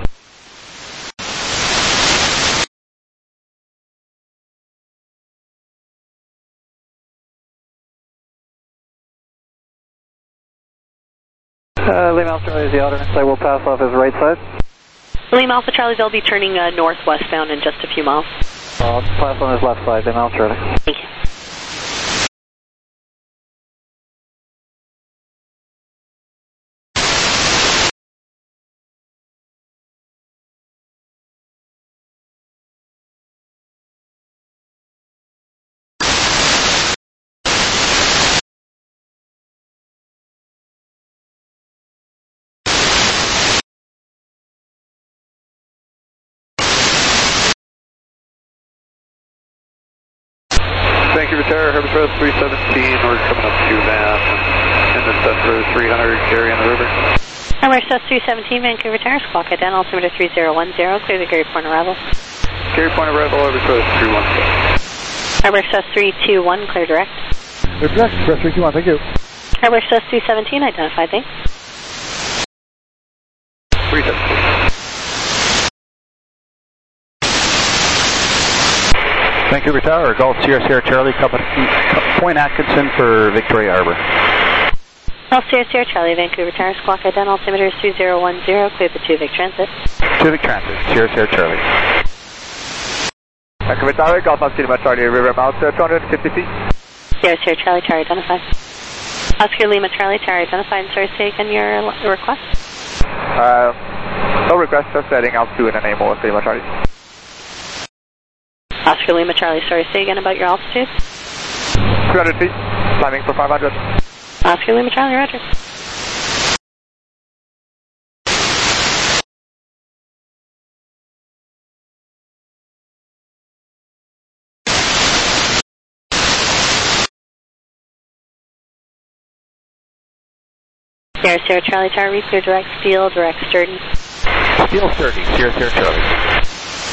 Uh, Lima Alpha Charlie is the otter, so I will pass off his right side. Lima Alpha Charlie, they'll be turning uh, northwestbound in just a few miles. I'll pass on his left side, Lima Alpha Charlie. Thank you. Vancouver Tower, Harbor Express three seventeen, we're coming up to Van, in the center three hundred, Gary in the river. Harbor Express three seventeen, Vancouver Tower, squawk again, altimeter three zero one zero, clear the Gary Point arrival. Gary Point arrival, Harbor Express three one zero. Harbor Express three two one, clear direct. Clear direct, Express three two one, thank you. Harbor Express three seventeen, identified, thanks. three seventeen. Vancouver Tower, Golf Sierra Sierra Charlie, Point Atkinson for Victoria Harbour. Golf Sierra Sierra Charlie, Vancouver Tower, squawk ident, altimeter is three zero one zero, clear the Tuvik Transit. Tuvik Transit, Sierra Sierra Charlie. Vancouver Tower, Golf Cinema Charlie, River Mount, two hundred fifty feet. Sierra Sierra Charlie, Charlie identified. Oscar Lima Charlie Tower, identify and sorry, say again your request. Uh, no request, just setting altitude and name Oscar Lima Charlie. Oscar Lima Charlie, sorry, say again about your altitude. three hundred feet, climbing for five hundred. Oscar Lima Charlie, roger. Sierra Sierra Charlie Tower, reach your direct steel, direct sturdy. Steel sturdy, Sierra Sierra Charlie.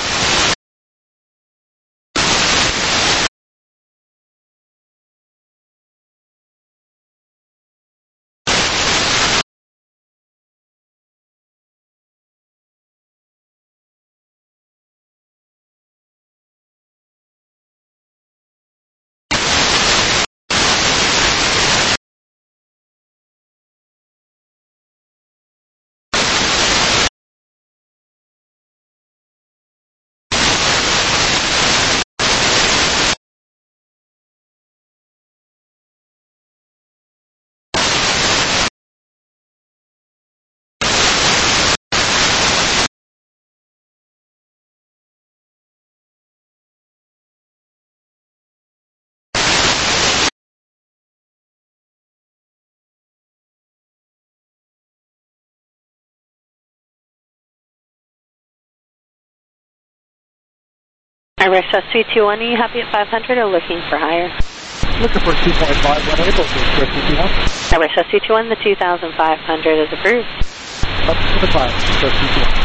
Iraq three two one, are you happy at five hundred or looking for higher? Looking for two point five one eight, okay, three two one. Iraq three two one, the two thousand five hundred is approved. Up to the five, three two one.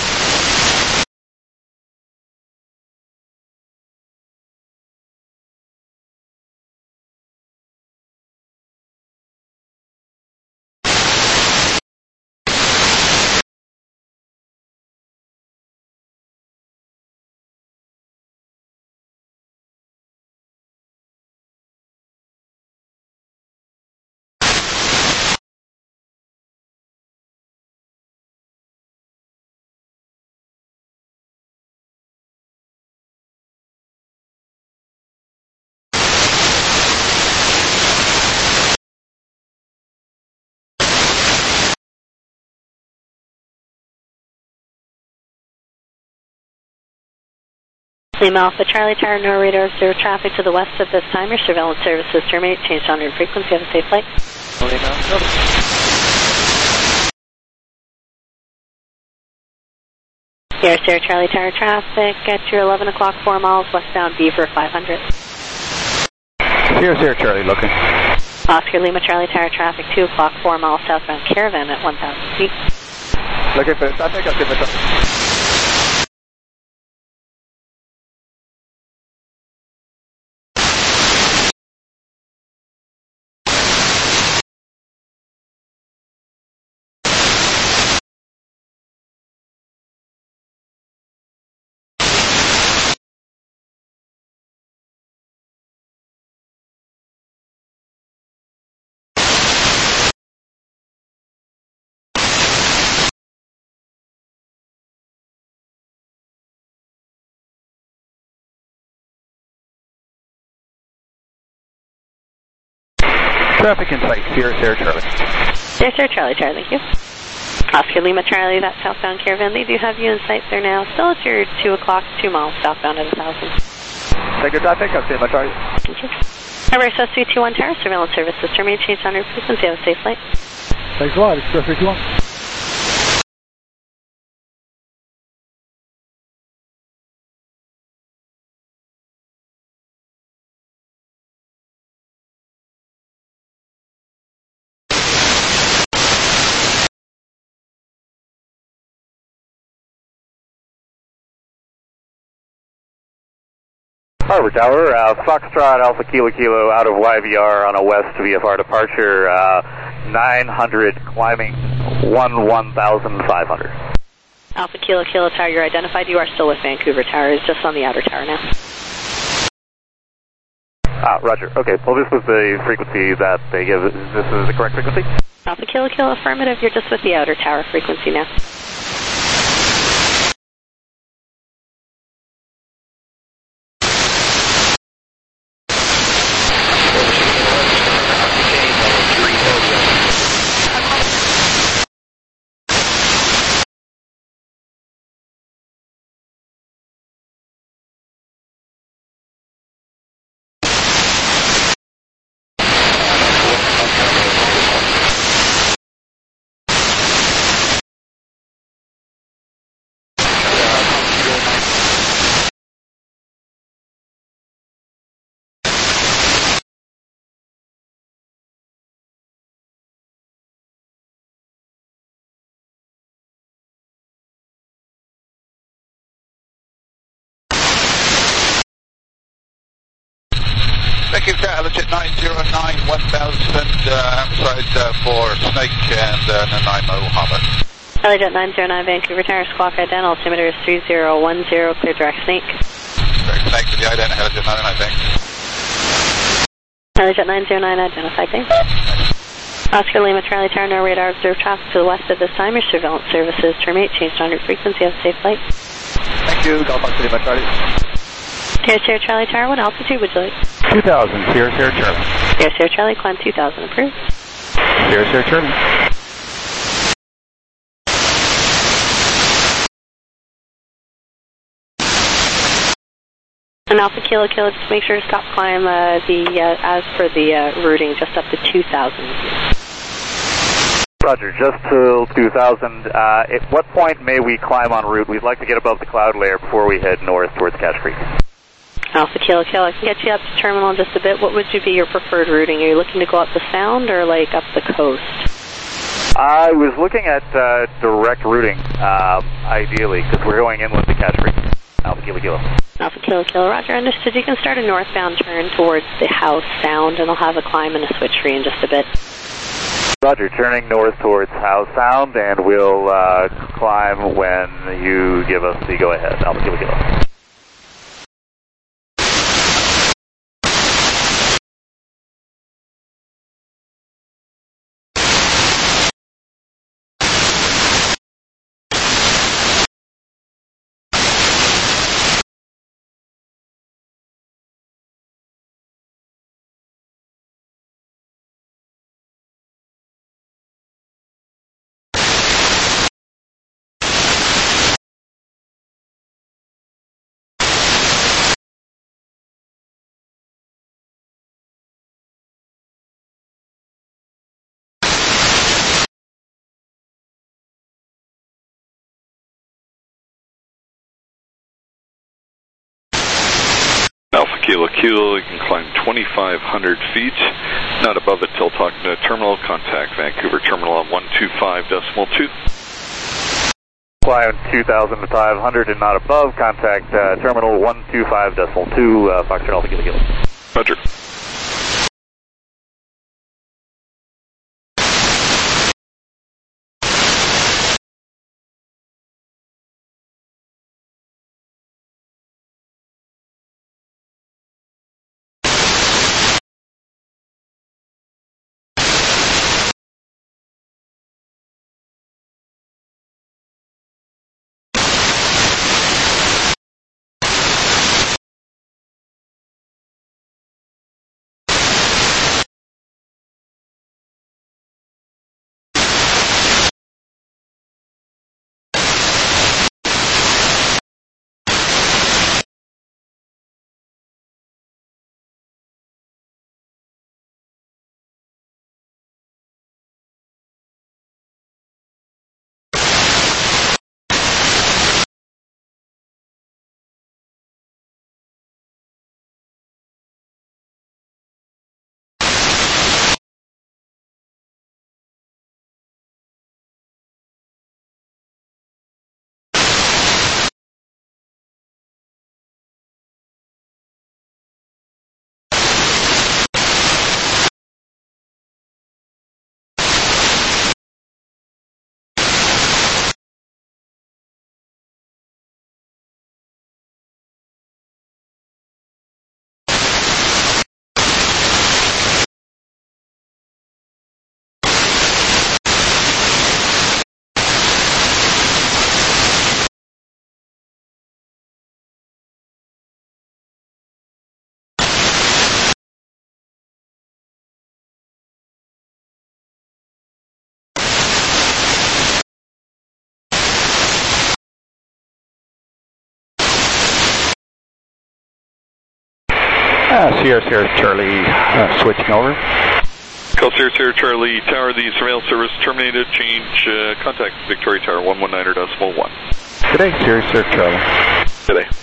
Lima Alpha Charlie Tower, no radar observed traffic to the west at this time. Your surveillance services terminate. Changed on your frequency. Have a safe flight. Lima, Sierra Sierra Charlie Tower traffic at your eleven o'clock, four miles westbound Beaver five hundred. Sierra Sierra Charlie looking. Oscar Lima Charlie Tower traffic, two o'clock, four miles southbound Caravan at one thousand feet. Looking for traffic, I'll give it up. Traffic in sight, Sierra Sierra Charlie. Sierra Sierra Charlie Tower, thank you. Oscar Lima Charlie, that southbound Caravan, they do have you in sight there now. Still at your two o'clock, two miles southbound at one thousand. Take your traffic, Oscar Lima Charlie. Thank you. Emirates three two one Tower, surveillance services terminate. Change on your frequency. Have a safe flight. Thanks a lot, Express three two one. Harbor Tower, uh, Foxtrot Alpha Kilo Kilo out of Y V R on a west V F R departure, uh, nine hundred climbing one one thousand five hundred. Alpha Kilo Kilo Tower, you're identified. You are still with Vancouver Tower. It's just on the outer tower now. Ah, roger. Okay, well this was the frequency that they give. This is the correct frequency? Alpha Kilo Kilo affirmative. You're just with the outer tower frequency now. Thank you, sir. Altitude nine zero nine, one thousand, uh, outside uh, for Snake and uh, Nanaimo, Harvard. Altitude nine zero nine, Vancouver Tower, Squawk ident, altimeter is three zero one zero, clear direct Snake. Direct Snake to the ident, altitude nine zero nine, thanks. Altitude nine zero nine, identified, thanks. Oscar Lima, Charlie Tower, no radar, observed traffic to the west at this time. Your surveillance services terminate, changed on route frequency, have a safe flight. Thank you, Golf Oscar Lima, Charlie. Sierra Sierra Charlie Tower, what altitude would you like? two thousand, Sierra Sierra Charlie. Sierra Sierra Charlie, climb two thousand, approved. Sierra Sierra Charlie. And Alpha Kilo Kilo, just make sure to stop climb uh, the, uh, as per the uh, routing, just up to two thousand. Roger, just till two thousand. Uh, at what point may we climb en route? We'd like to get above the cloud layer before we head north towards Cache Creek. Alpha Kilo Kilo, I can get you up to terminal just a bit. What would you be your preferred routing? Are you looking to go up the sound or like up the coast? I was looking at uh, direct routing, um, ideally, because we're going inland to Cache Creek. Alpha Kilo Kilo. Alpha Kilo Kilo, Roger, understood. You can start a northbound turn towards the house sound, and I'll have a climb and a switch free in just a bit. Roger, turning north towards Howe Sound, and we'll uh, climb when you give us the go-ahead. Alpha Kilo Kilo. Alpha Kilo Kilo, you can climb twenty-five hundred feet, not above it till talking to terminal, contact Vancouver terminal on one two five decimal two. Climb two thousand five hundred and not above, contact uh, terminal one two five decimal two, uh, Foxtrot Alpha Kilo Kilo. Roger. Uh, Sierra Sierra Charlie, uh, switching over. Call Sierra Sierra Charlie Tower, the surveillance service terminated. Change uh, contact Victoria Tower one one nine decimal one. Good day, Sierra Sierra Charlie. Good day.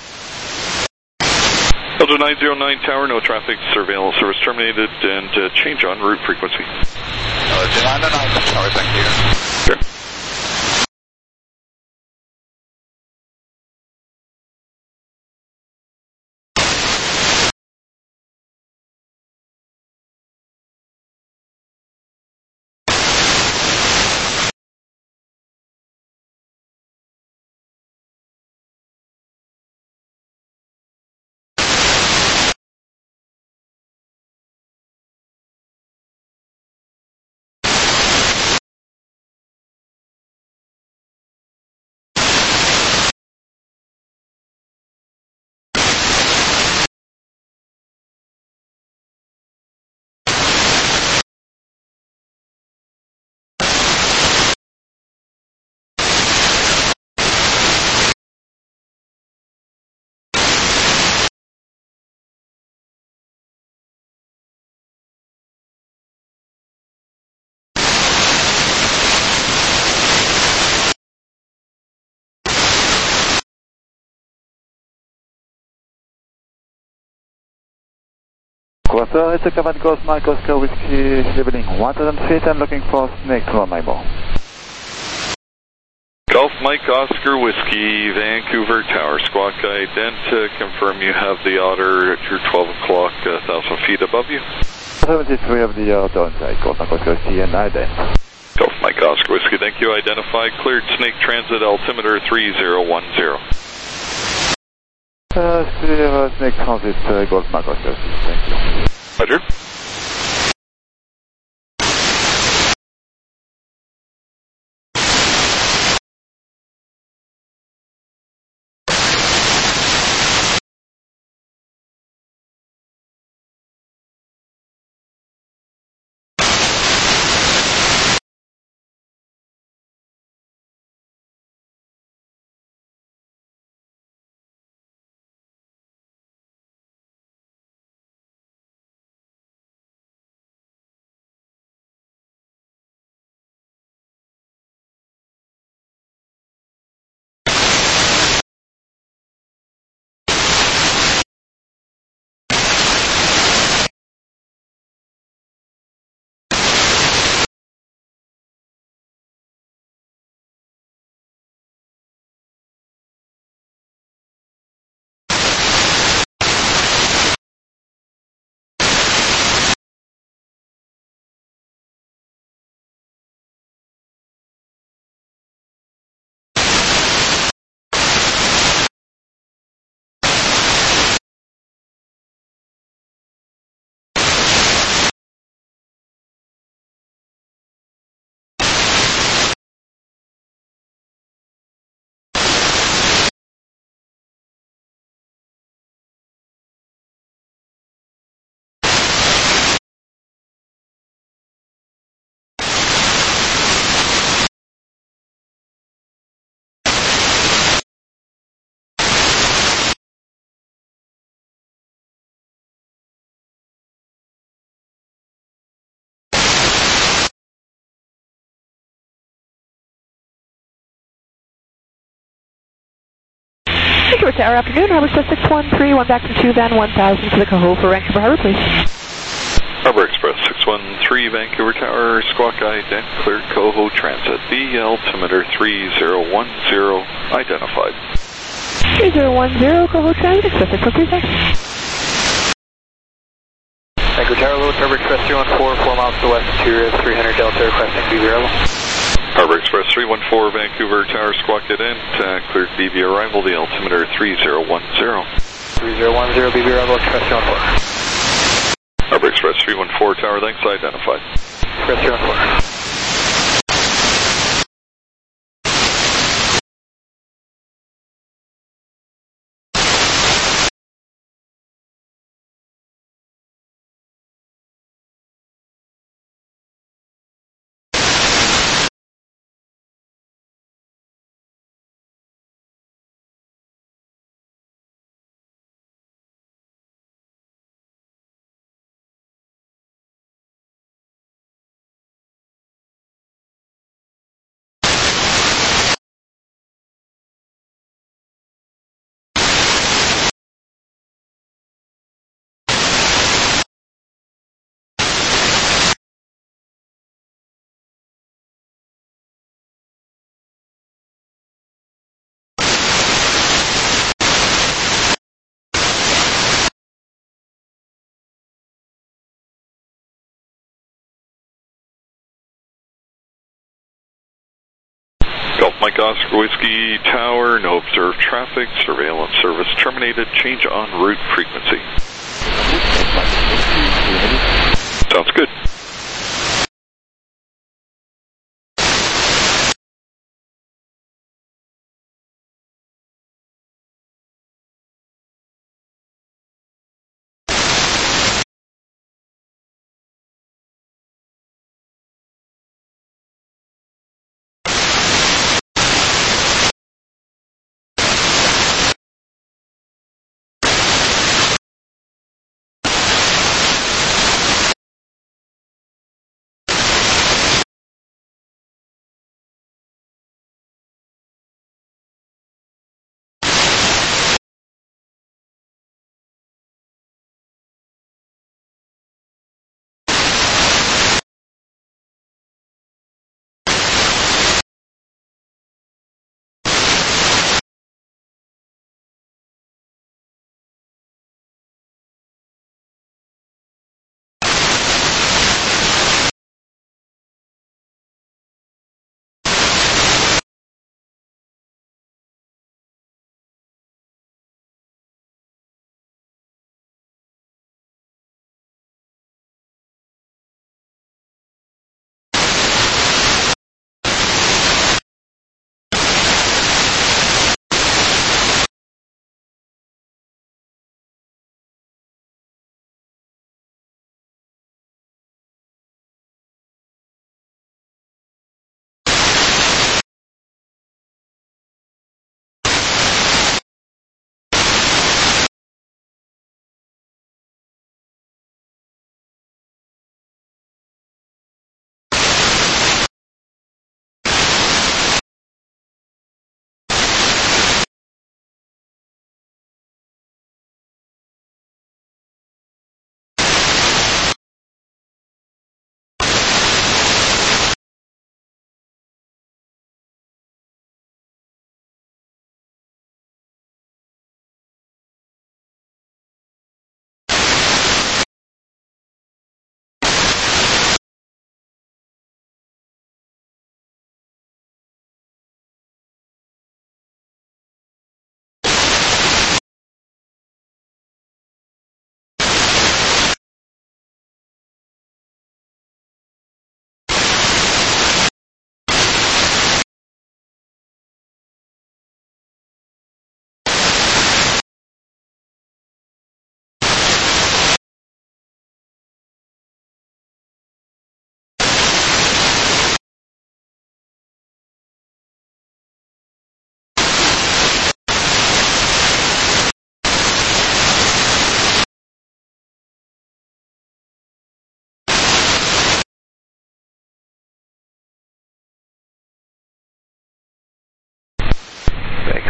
Delta nine zero nine Tower, no traffic, surveillance service terminated, and uh, change on route frequency. Delta nine zero nine Tower, thank you. Sure. Quarter, it's a Command Coast Mike Oscar Whiskey, leveling one thousand feet and looking for snake to run my ball. Golf Mike Oscar Whiskey, Vancouver Tower, Squawk Ident, uh, confirm you have the Otter at your twelve o'clock, uh, one thousand feet above you. seventy-three of the Otter inside, Golf Mike Oscar Whiskey and Ident. Golf Mike Oscar Whiskey, thank you. Identified, cleared snake transit, altimeter three zero one zero. Uh, clear uh, snake transit, uh, Golf Mike Oscar Whiskey, thank you. Roger. Vancouver Tower, afternoon, Harbor Express six one three, one back from two, van one thousand to the Coho for Vancouver Harbor, please. Harbor Express six one three, Vancouver Tower, Squawk Ident, cleared Coho Transit, the altimeter three zero one zero, identified. three zero one zero, Coho Transit, Express six one three, thanks. Vancouver Tower, Lewis, Harbor Express three one four, four miles to the west, two three hundred Delta, requesting B B arrival. Harbor Express three one four, Vancouver Tower, Squawk Ident, uh, cleared B B arrival, the altimeter three zero one zero. three zero one zero, B B arrival, Express three one four. Harbor Express three one four, Tower, thanks, identified. Express three one four. Golf Mike Oscar Whiskey Tower, no observed traffic, surveillance service terminated, change en route frequency. Sounds good.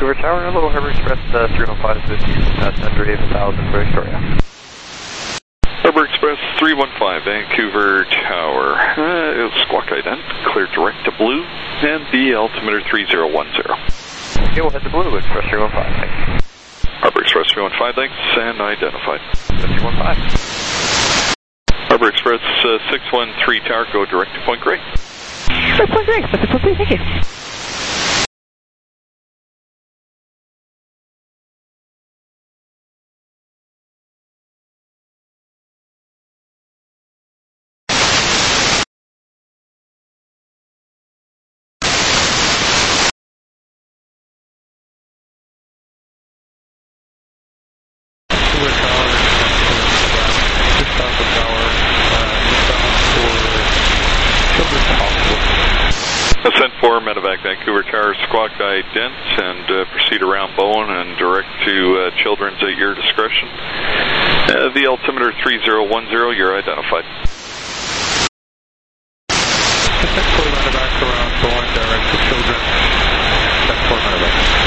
Vancouver Tower, hello, Harbor Express uh, three one five is uh, Thunder one thousand for Victoria. Harbor Express three one five, Vancouver Tower. Uh, squawk ident, clear direct to blue, and the altimeter three zero one zero. Okay, we'll head to blue, Express three one five, thanks. Harbor Express three one five, thanks, and identified. three one five. Harbor Express uh, six one three Tower, go direct to Point Grey. Sure, Point Grey, that's Point Grey, thank you. Ascent four, Medevac, Vancouver Tower, squawk ident, and uh, proceed around Bowen and direct to uh, Children's at your discretion. Uh, the altimeter three zero one zero, you're identified. Ascent four, Medevac, around Bowen, direct to Children's. Ascent four, Medevac.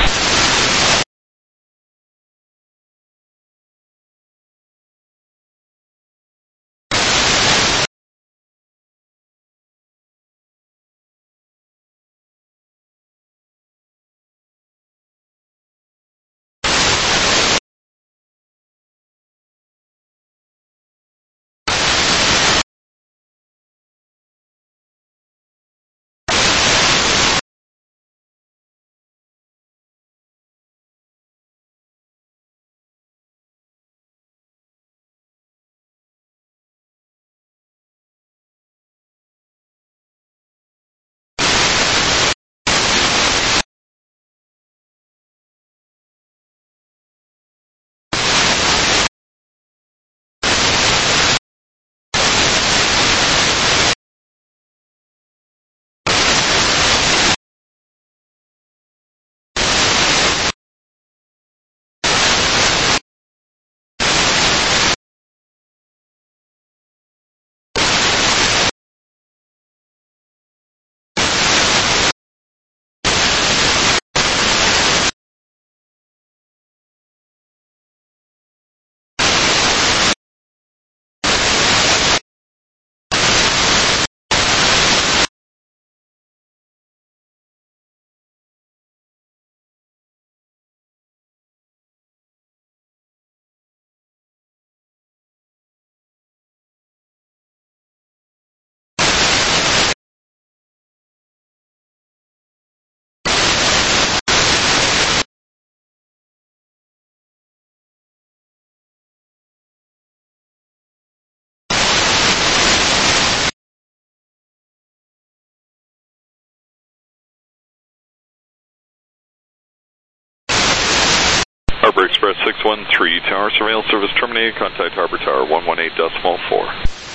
Harbor Express six one three Tower, surveillance service terminated, contact Harbor Tower one one eight decimal four.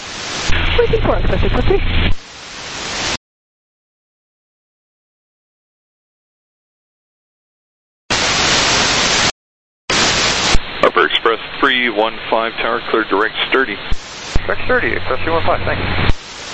Waiting for Express six one three. Harbor Express three one five Tower, clear direct sturdy. Direct sturdy, Express three one five, thanks.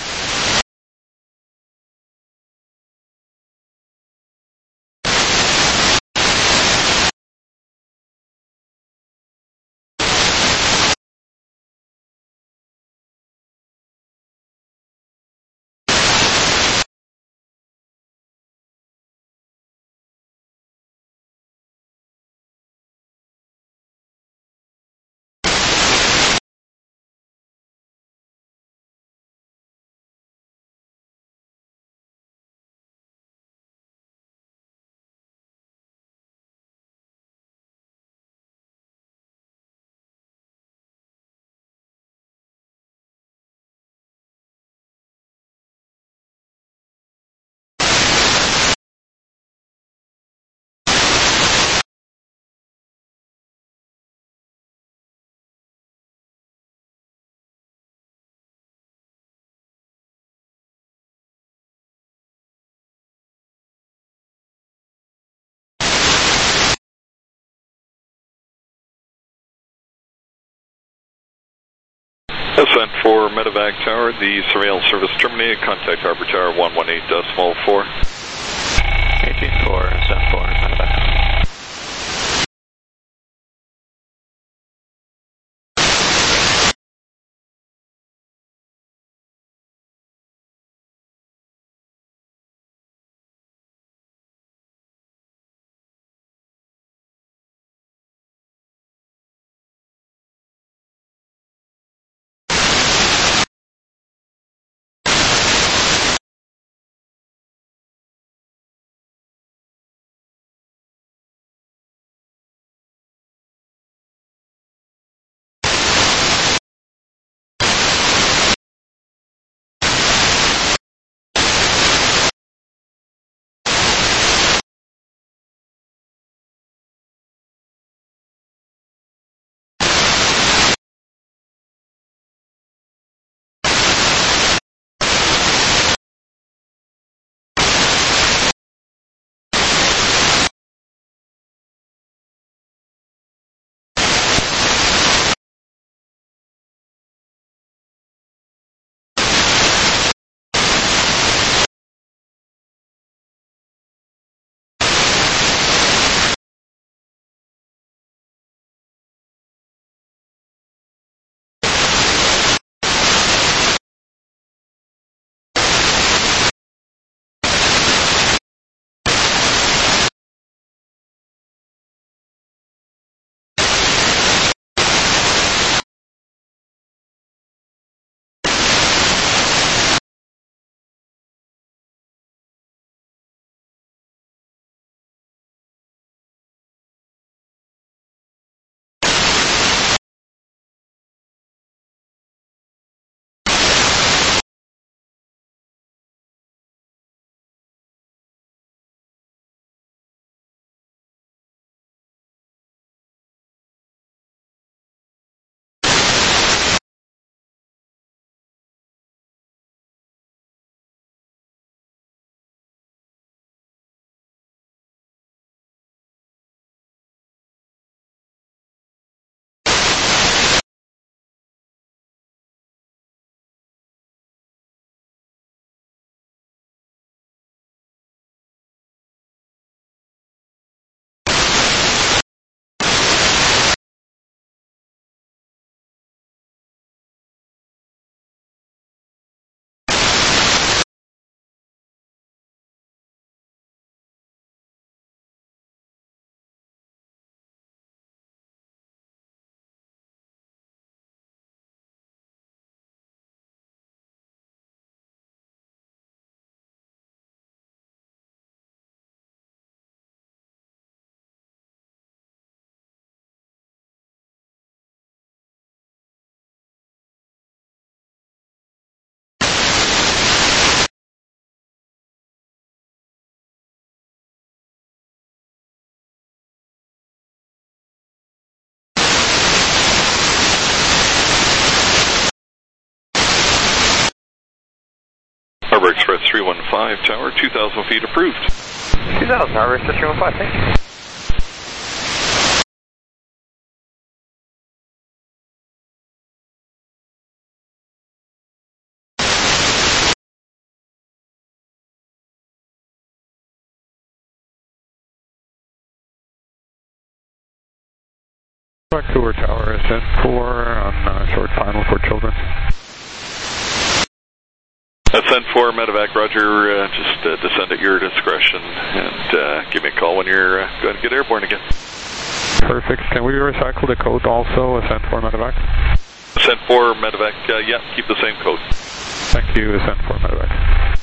Ascent for Medevac Tower, the surveillance service terminated, contact Harbor Tower one one eight decimal four. eighteen four, Ascent four, Medevac. Harbor Express three one five, tower, two thousand feet approved. two thousand, Harbor Express three one five, thank you. Vancouver Tower, ascent four on uh, short final for children. Ascent four, Medevac, roger, uh, just uh, descend at your discretion and uh, give me a call when you're uh, going to get airborne again. Perfect. Can we recycle the code also, ascent four Medevac? Ascent four, Medevac, uh, yeah, keep the same code. Thank you, ascent four Medevac.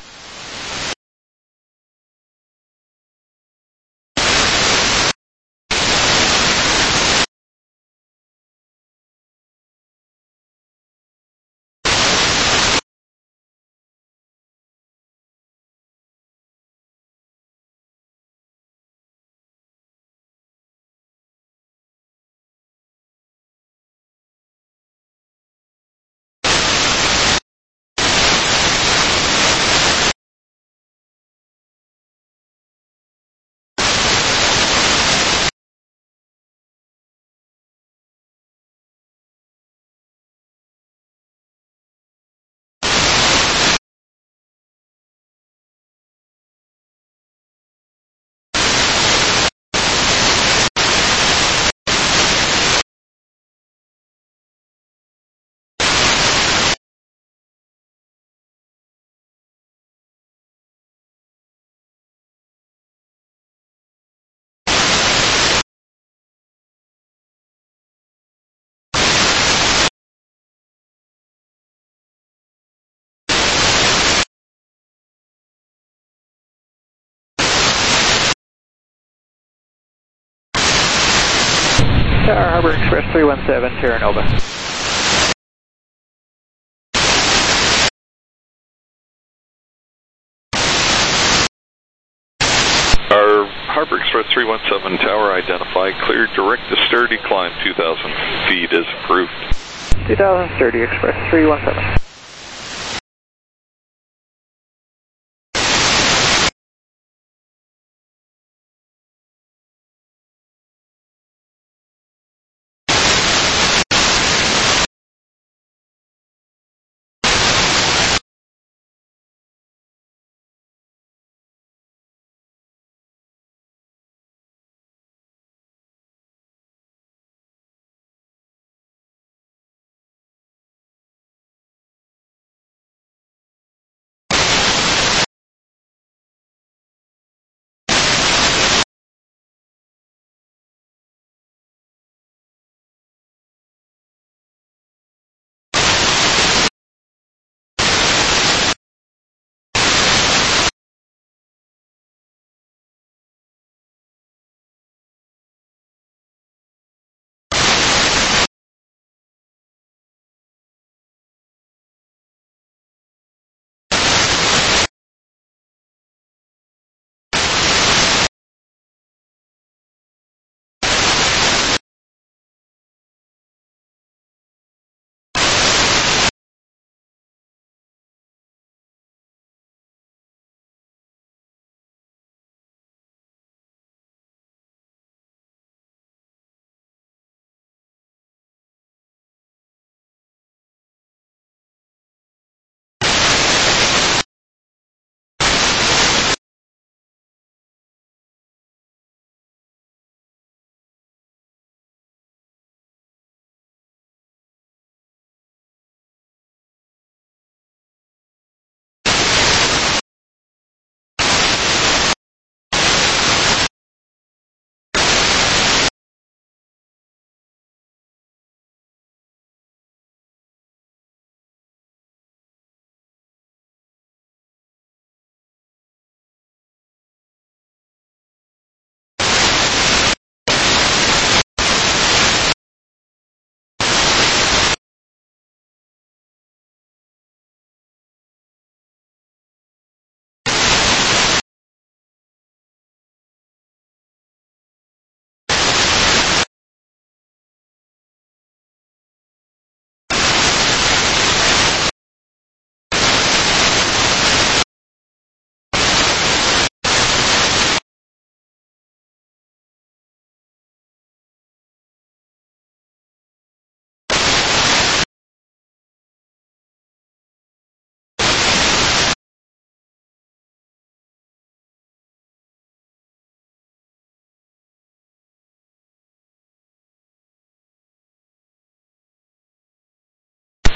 Tower Harbor Express three one seven, Terra Nova. Our Harbor Express three one seven, tower identified, cleared, direct to sturdy, climb two thousand feet is approved. two thousand sturdy Express three one seven.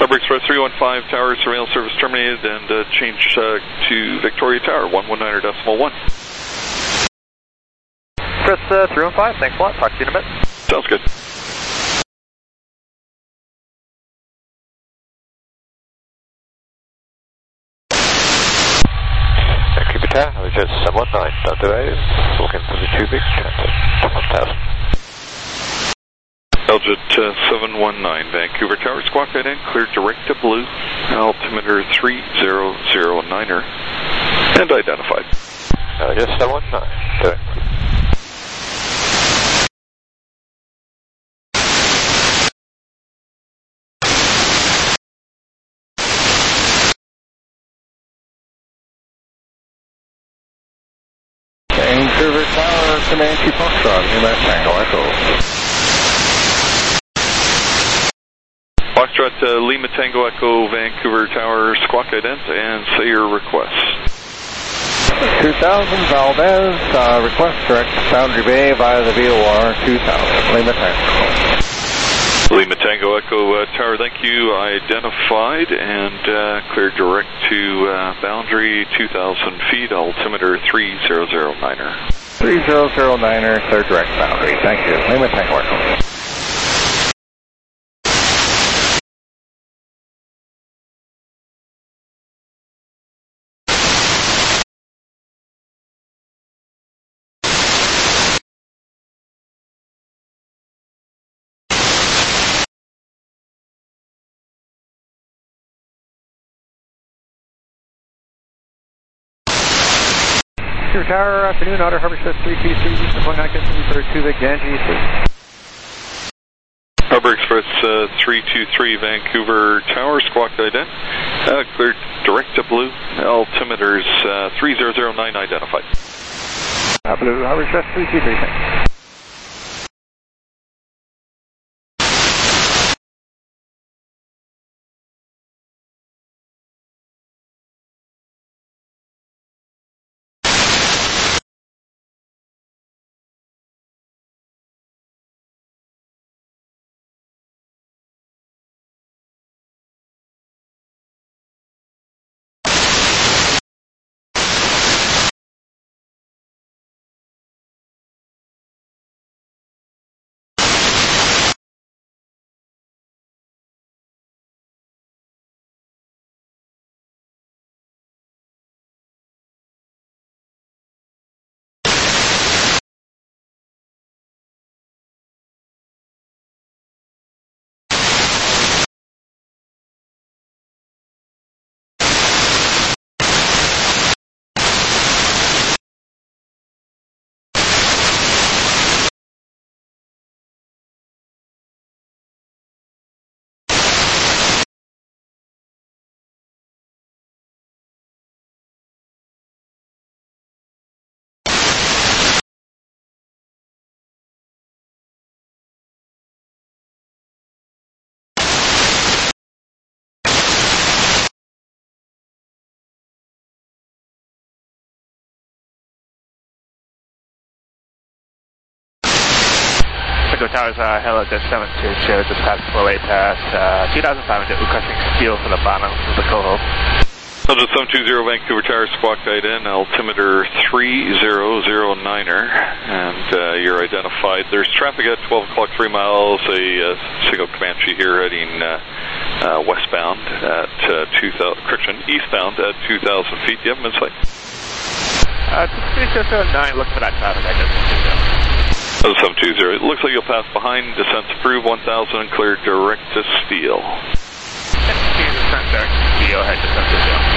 Harbor Express three one five, tower surveillance service terminated, and uh, change uh, to Victoria Tower, one one nine decimal one. Express uh, three one five, thanks a lot. Talk to you in a bit. Sounds good. Vancouver Tower, I was just seven one nine, Delta Wave, looking for the two big transit, one thousand. Eljet uh, seven one nine, Vancouver Tower, squawk right in, clear direct to blue, altimeter three zero zero niner, and identified. Uh, just seven one nine, direct. Vancouver Tower, Comanche Foxtrot, Lima Tango Echo. Foxtrot uh, Lima Tango Echo, Vancouver Tower, squawk ident, and say your request. two thousand Valdez, uh, request direct Boundary Bay via the V O R two thousand, Lima Tango. Lima Tango Echo uh, Tower, thank you, identified, and uh, clear direct to uh, Boundary, two thousand feet, altimeter three zero zero niner. three zero zero niner, clear direct Boundary, thank you, Lima Tango Echo. Tower, afternoon, Otter Harbor Express three two three, Eastern Point Atkinson for two Vic Ganji. Harbor Express uh, three two three, Vancouver Tower, squawk ident, uh, clear direct to blue, altimeters uh, three zero zero nine identified. Uh, blue, Harbor Express three two three, thanks. Echo Towers, uh, hello, just seven two two, just past flow eight past uh, two thousand five hundred, requesting steel for the bottom of the coho. Eljet seven two zero, Vancouver Tower, squawk ident, altimeter three zero zero niner, and uh, you're identified. There's traffic at twelve o'clock, three miles, a uh, single Comanche here heading uh, uh, westbound at uh, two thousand, correction, eastbound at two thousand feet. Do you have them in sight? Uh, three zero zero nine, look for that traffic, I just seven two zero. It looks like you'll pass behind, descent approved, one thousand, clear direct to steel. Descent direct to steel, head descent to steel.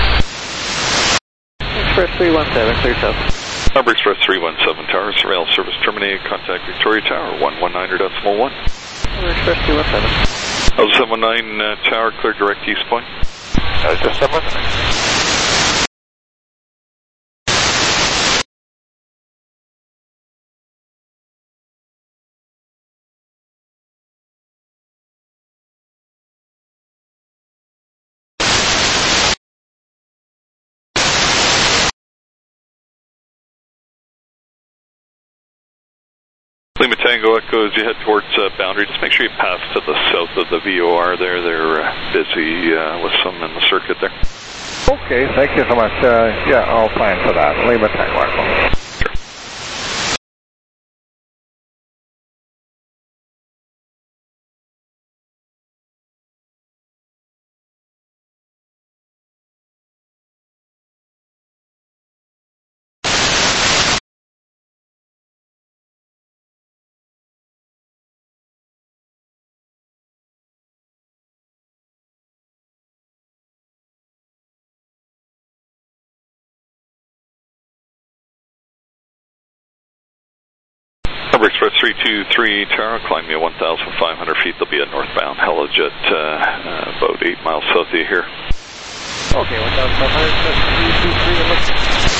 Express three one seven, clear south. Harbor Express three one seven, tower, surveillance service terminated, contact Victoria Tower, one one niner decimal one. Harbor Express three one seven. Eljet seven one nine, uh, tower, clear direct East Point. Eljet seven one nine. Lima Tango Echo, as you head towards uh, boundary, just make sure you pass to the south of the V O R there. They're uh, busy uh, with some in the circuit there. Okay, thank you so much. Uh, yeah, I'll plan for that. Lima Tango Echo. Sure. Harbor Express three two three Tower, climb me at one thousand five hundred feet. They'll be a northbound Helijet, uh, uh, about eight miles south of you here. Okay, one thousand five hundred, three two three,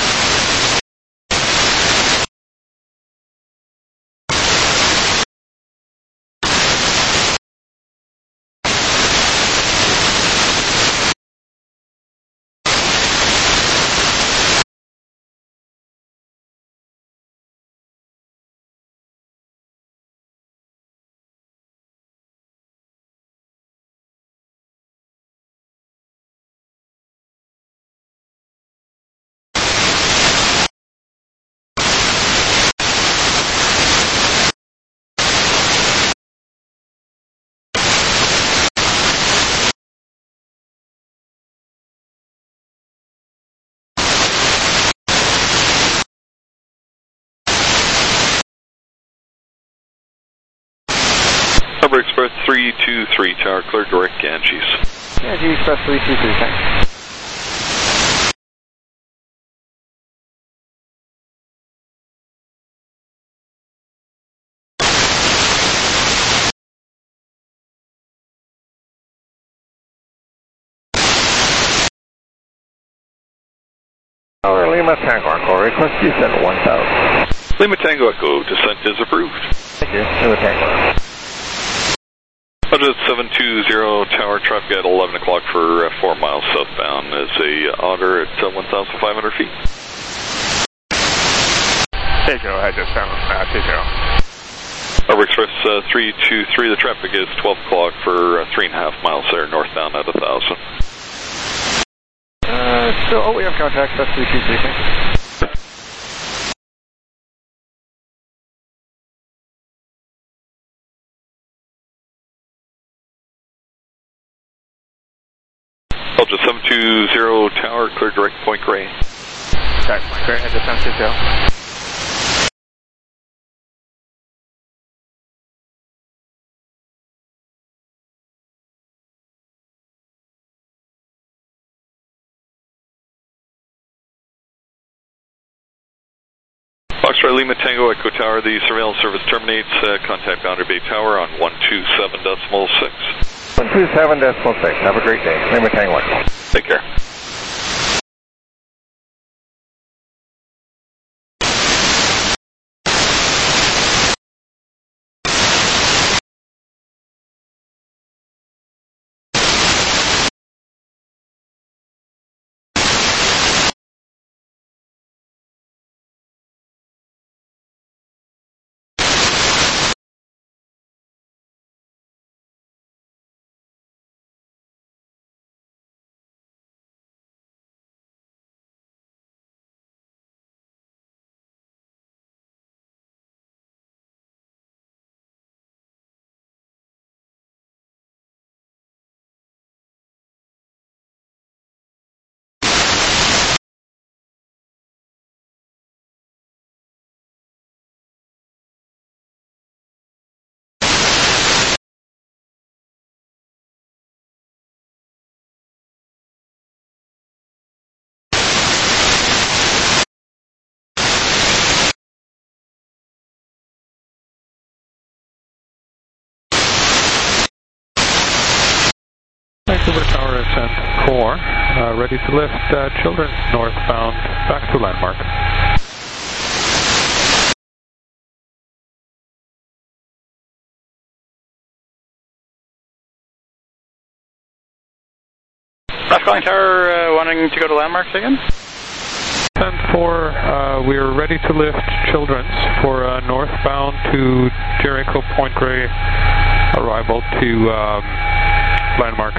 Harbor Express three two three Tower, clear direct Ganges. Ganges Express three two three, thanks. Tower, Lima Tango Echo, request descent one thousand. Lima Tango Echo, descent is approved. Thank you, Lima Tango. Budget seven two zero Tower, traffic at eleven o'clock for uh, four miles southbound is a Otter at uh, one thousand five hundred feet. Take zero, head just down, uh, take zero. Harbor Express uh, three two three, the traffic is twelve o'clock for uh, three and a half miles there, northbound at one thousand. Uh, still, oh, we have contact, that's three two three, thanks. Delta seven two zero Tower, clear direct Point Grey. Direct Point Grey, head to seven two zero. Foxtrot Lima Tango Echo Tower, the surveillance service terminates. Uh, contact Boundary Bay Tower on one two seven decimal six. one two seven decimal six. Have a great day. Lima Tango Echo. Take care. Vancouver Tower, ascent four, uh, ready to lift uh, children northbound back to landmark. Ross Calling Tower, uh, wanting to go to landmarks again? ten four, uh, we are ready to lift Children's for uh, northbound to Jericho Point Grey, arrival to um, landmark.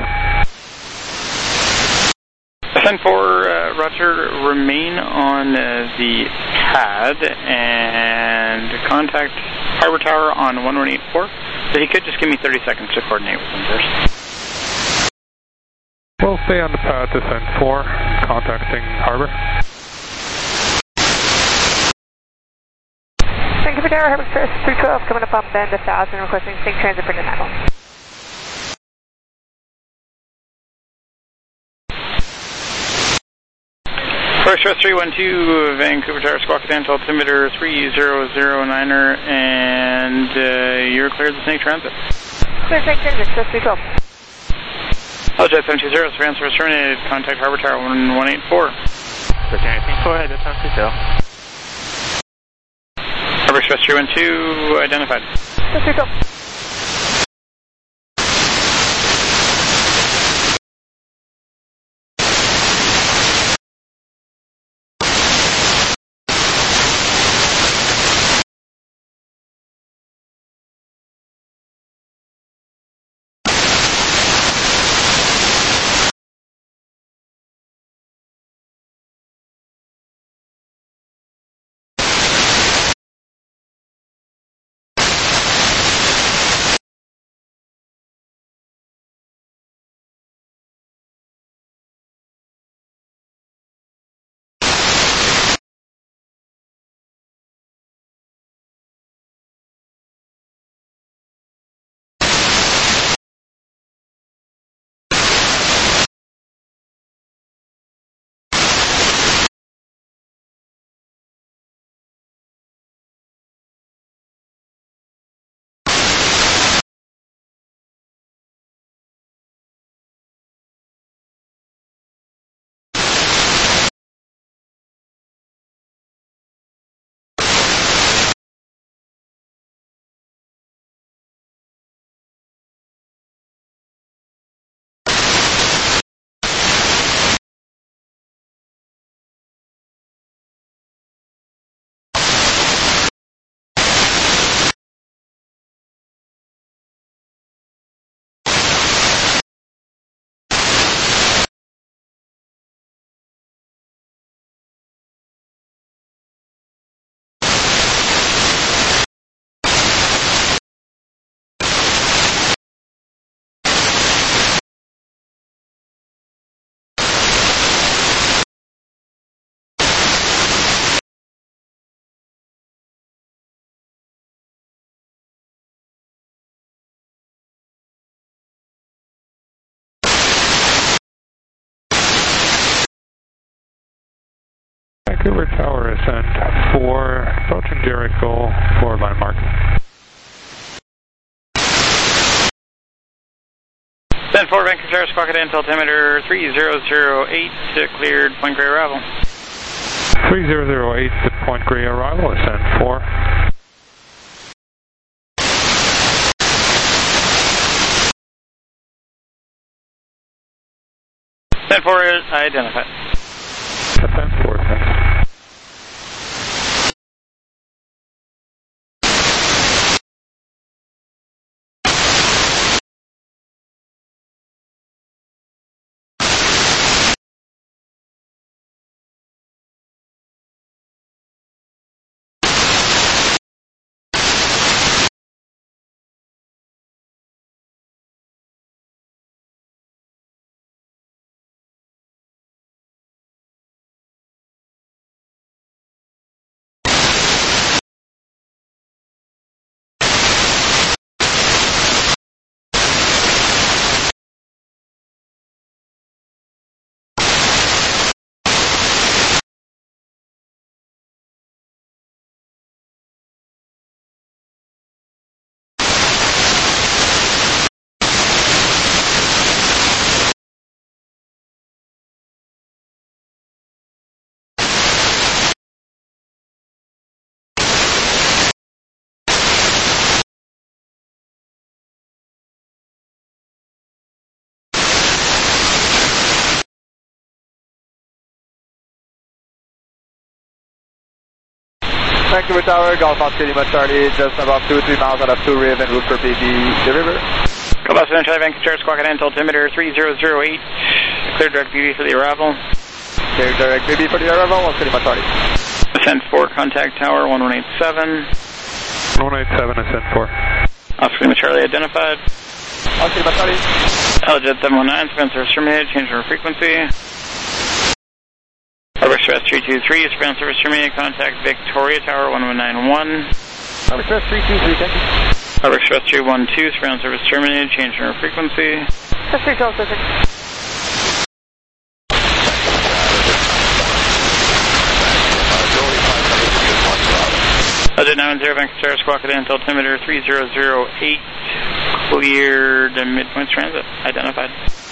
ten four, uh, Roger, remain on uh, the pad and contact Harbor Tower on one one eight four. So he could just give me thirty seconds to coordinate with him first. We'll stay on the pad to ten four, contacting Harbor. Vancouver Tower, Harbor Express three twelve, coming up on bend one thousand, requesting sync transit for Nanaimo. Express three one two, Vancouver Tower, Squawk Dental, altimeter three zero zero niner, and uh, you're cleared the Snake Transit. Clear Snake Transit, Express three twelve. Jet seven two zero, surveillance service terminated, contact Harbor Tower one one eight four. Search anything for it, Jet seven two zero. Harbor Express three one two, identified. Express three twelve. Vancouver Tower ascent for approaching Jericho for landmark. ten four, Vancouver Tower, Squawk Dental, altimeter three zero zero eight, uh, cleared Point Grey arrival. three zero zero eight to Point Grey arrival, ascent four. ten four is identified. ten four, thanks. Vancouver Tower, Golf Oscar Lima Charlie, just about two or three miles out of Two Riv and route for B B, the river. Golf Oscar Charlie, Vancouver Tower, squawk at altimeter three zero zero eight. Clear direct B B for the arrival. Clear direct B B for the arrival, Oscar Lima Charlie. Ascent four, contact tower one one eight seven. one eight seven, Ascent four. Oscar Lima Charlie identified. Oscar Lima Charlie. L-Jet seven one nine, surveillance service terminated, change in frequency. Harbor Express three two three, surveillance service terminated, contact Victoria Tower one one nine one. Harbor Express three two three, thank you. Harbor Express three one two, surveillance service terminated, change in frequency. That's three twelve, sir. L-Jet nine one zero, Vancouver Tower, squawk at altimeter three zero zero eight, cleared midpoint transit, identified.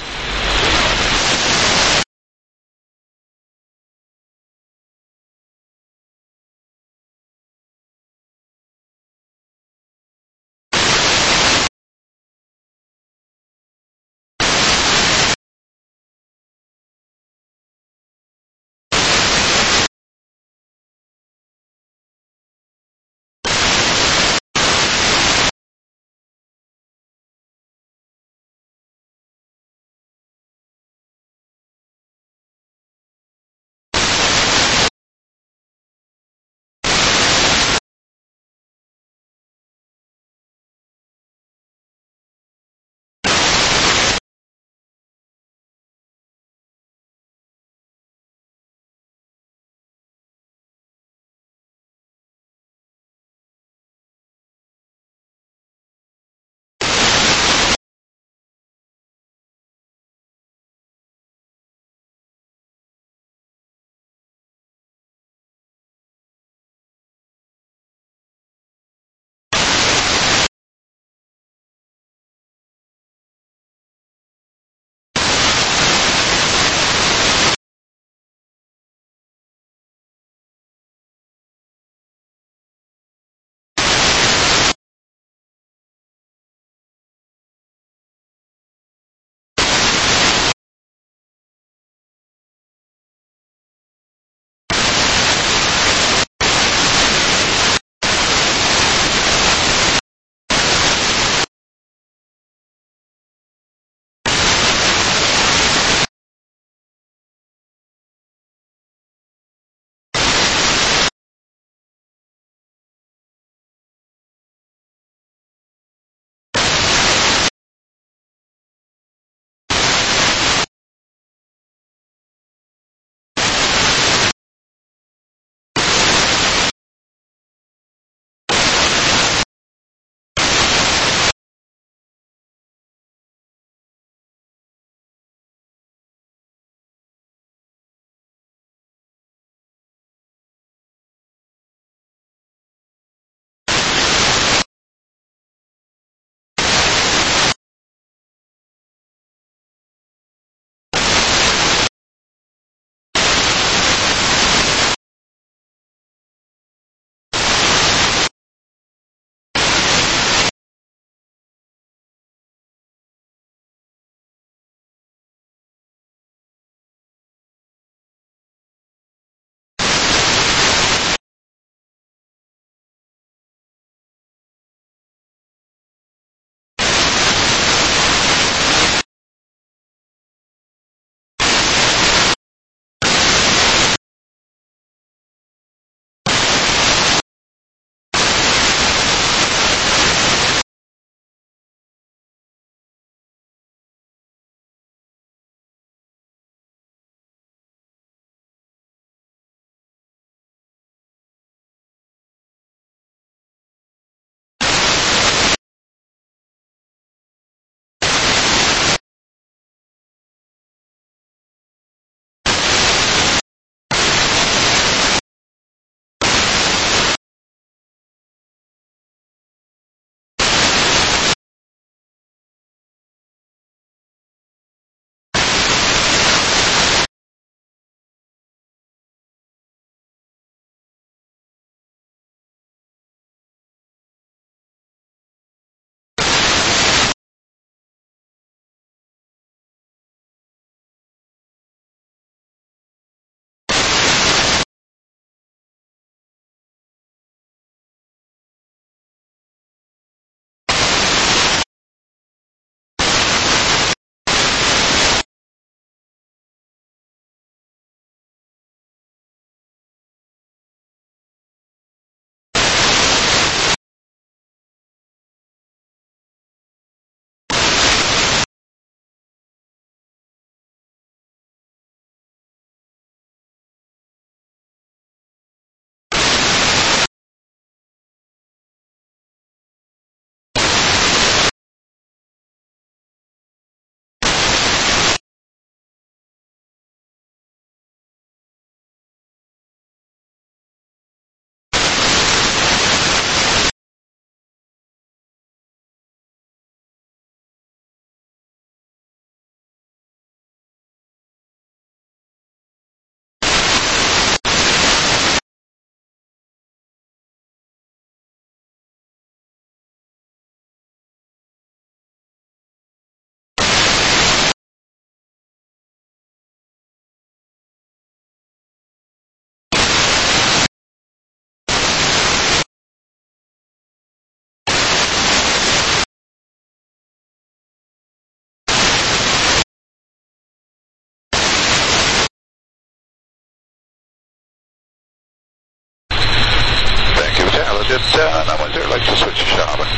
like to switch to Charlotte.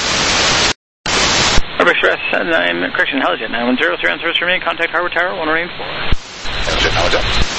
Harbor Express nine, correction, Helijet nine one zero, three on service for me, contact Harbor Tower one one eight four. Helijet, Helijet.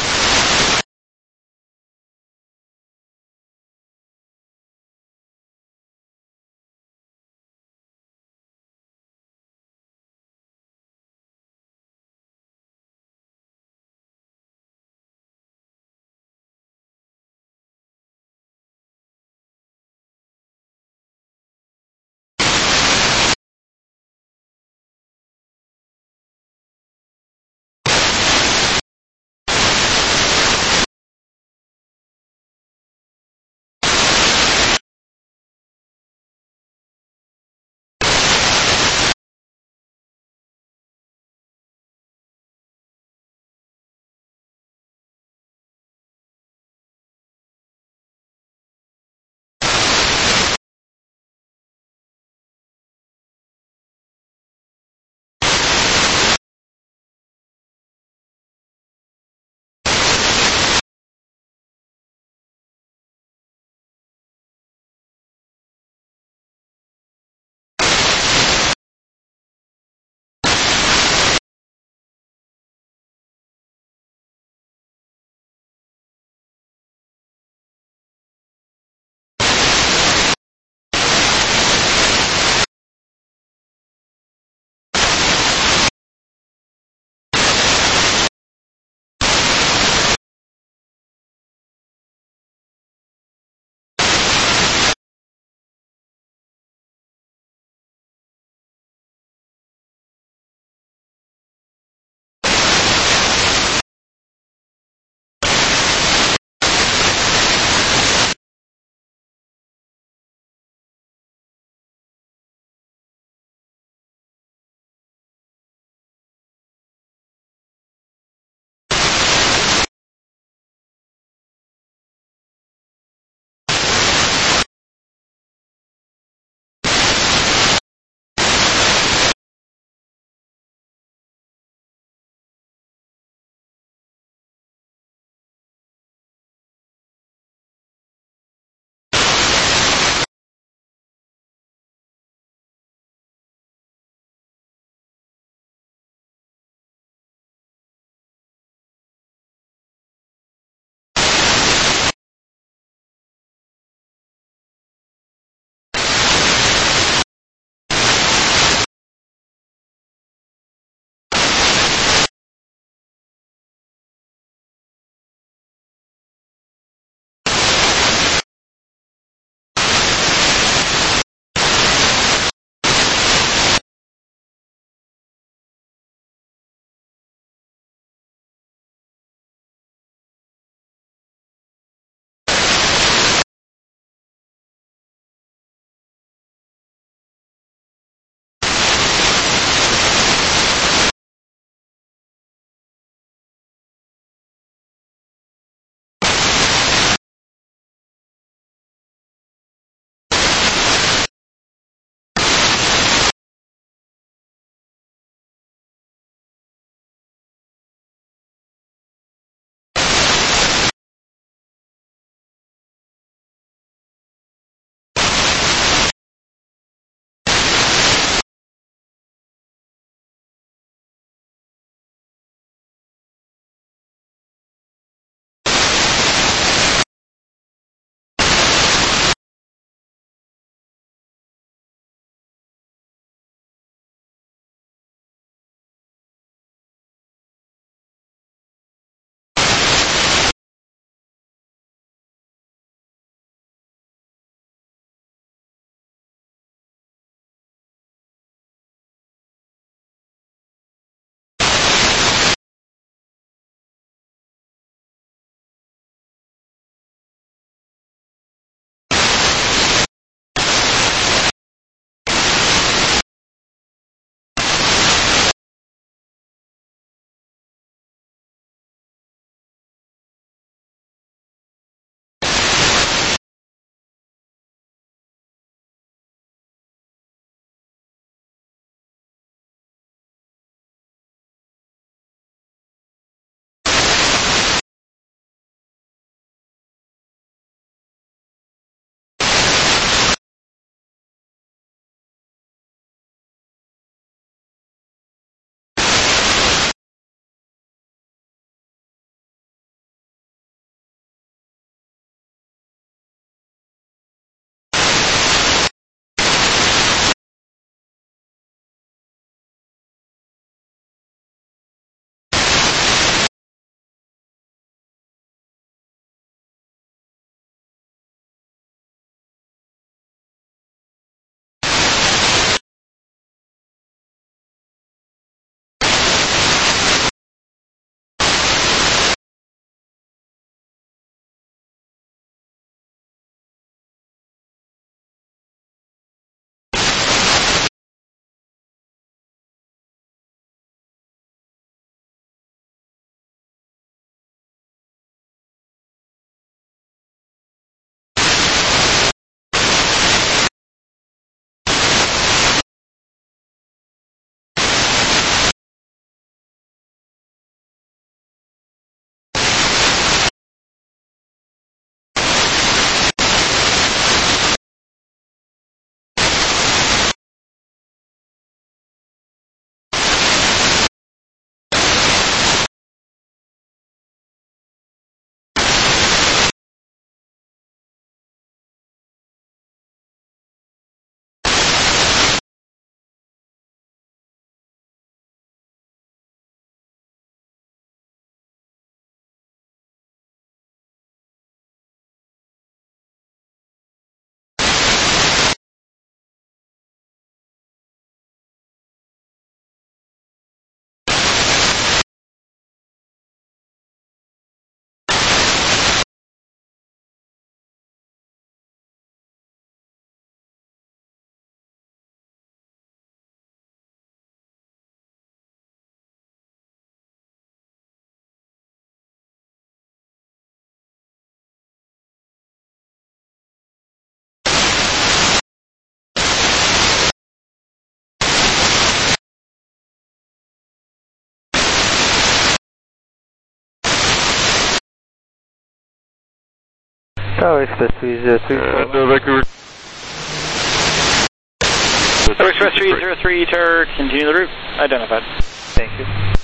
Tower Express three zero three. And uh, Vancouver. Tower Express three zero three, Tower, continue the route. Identified. Thank you.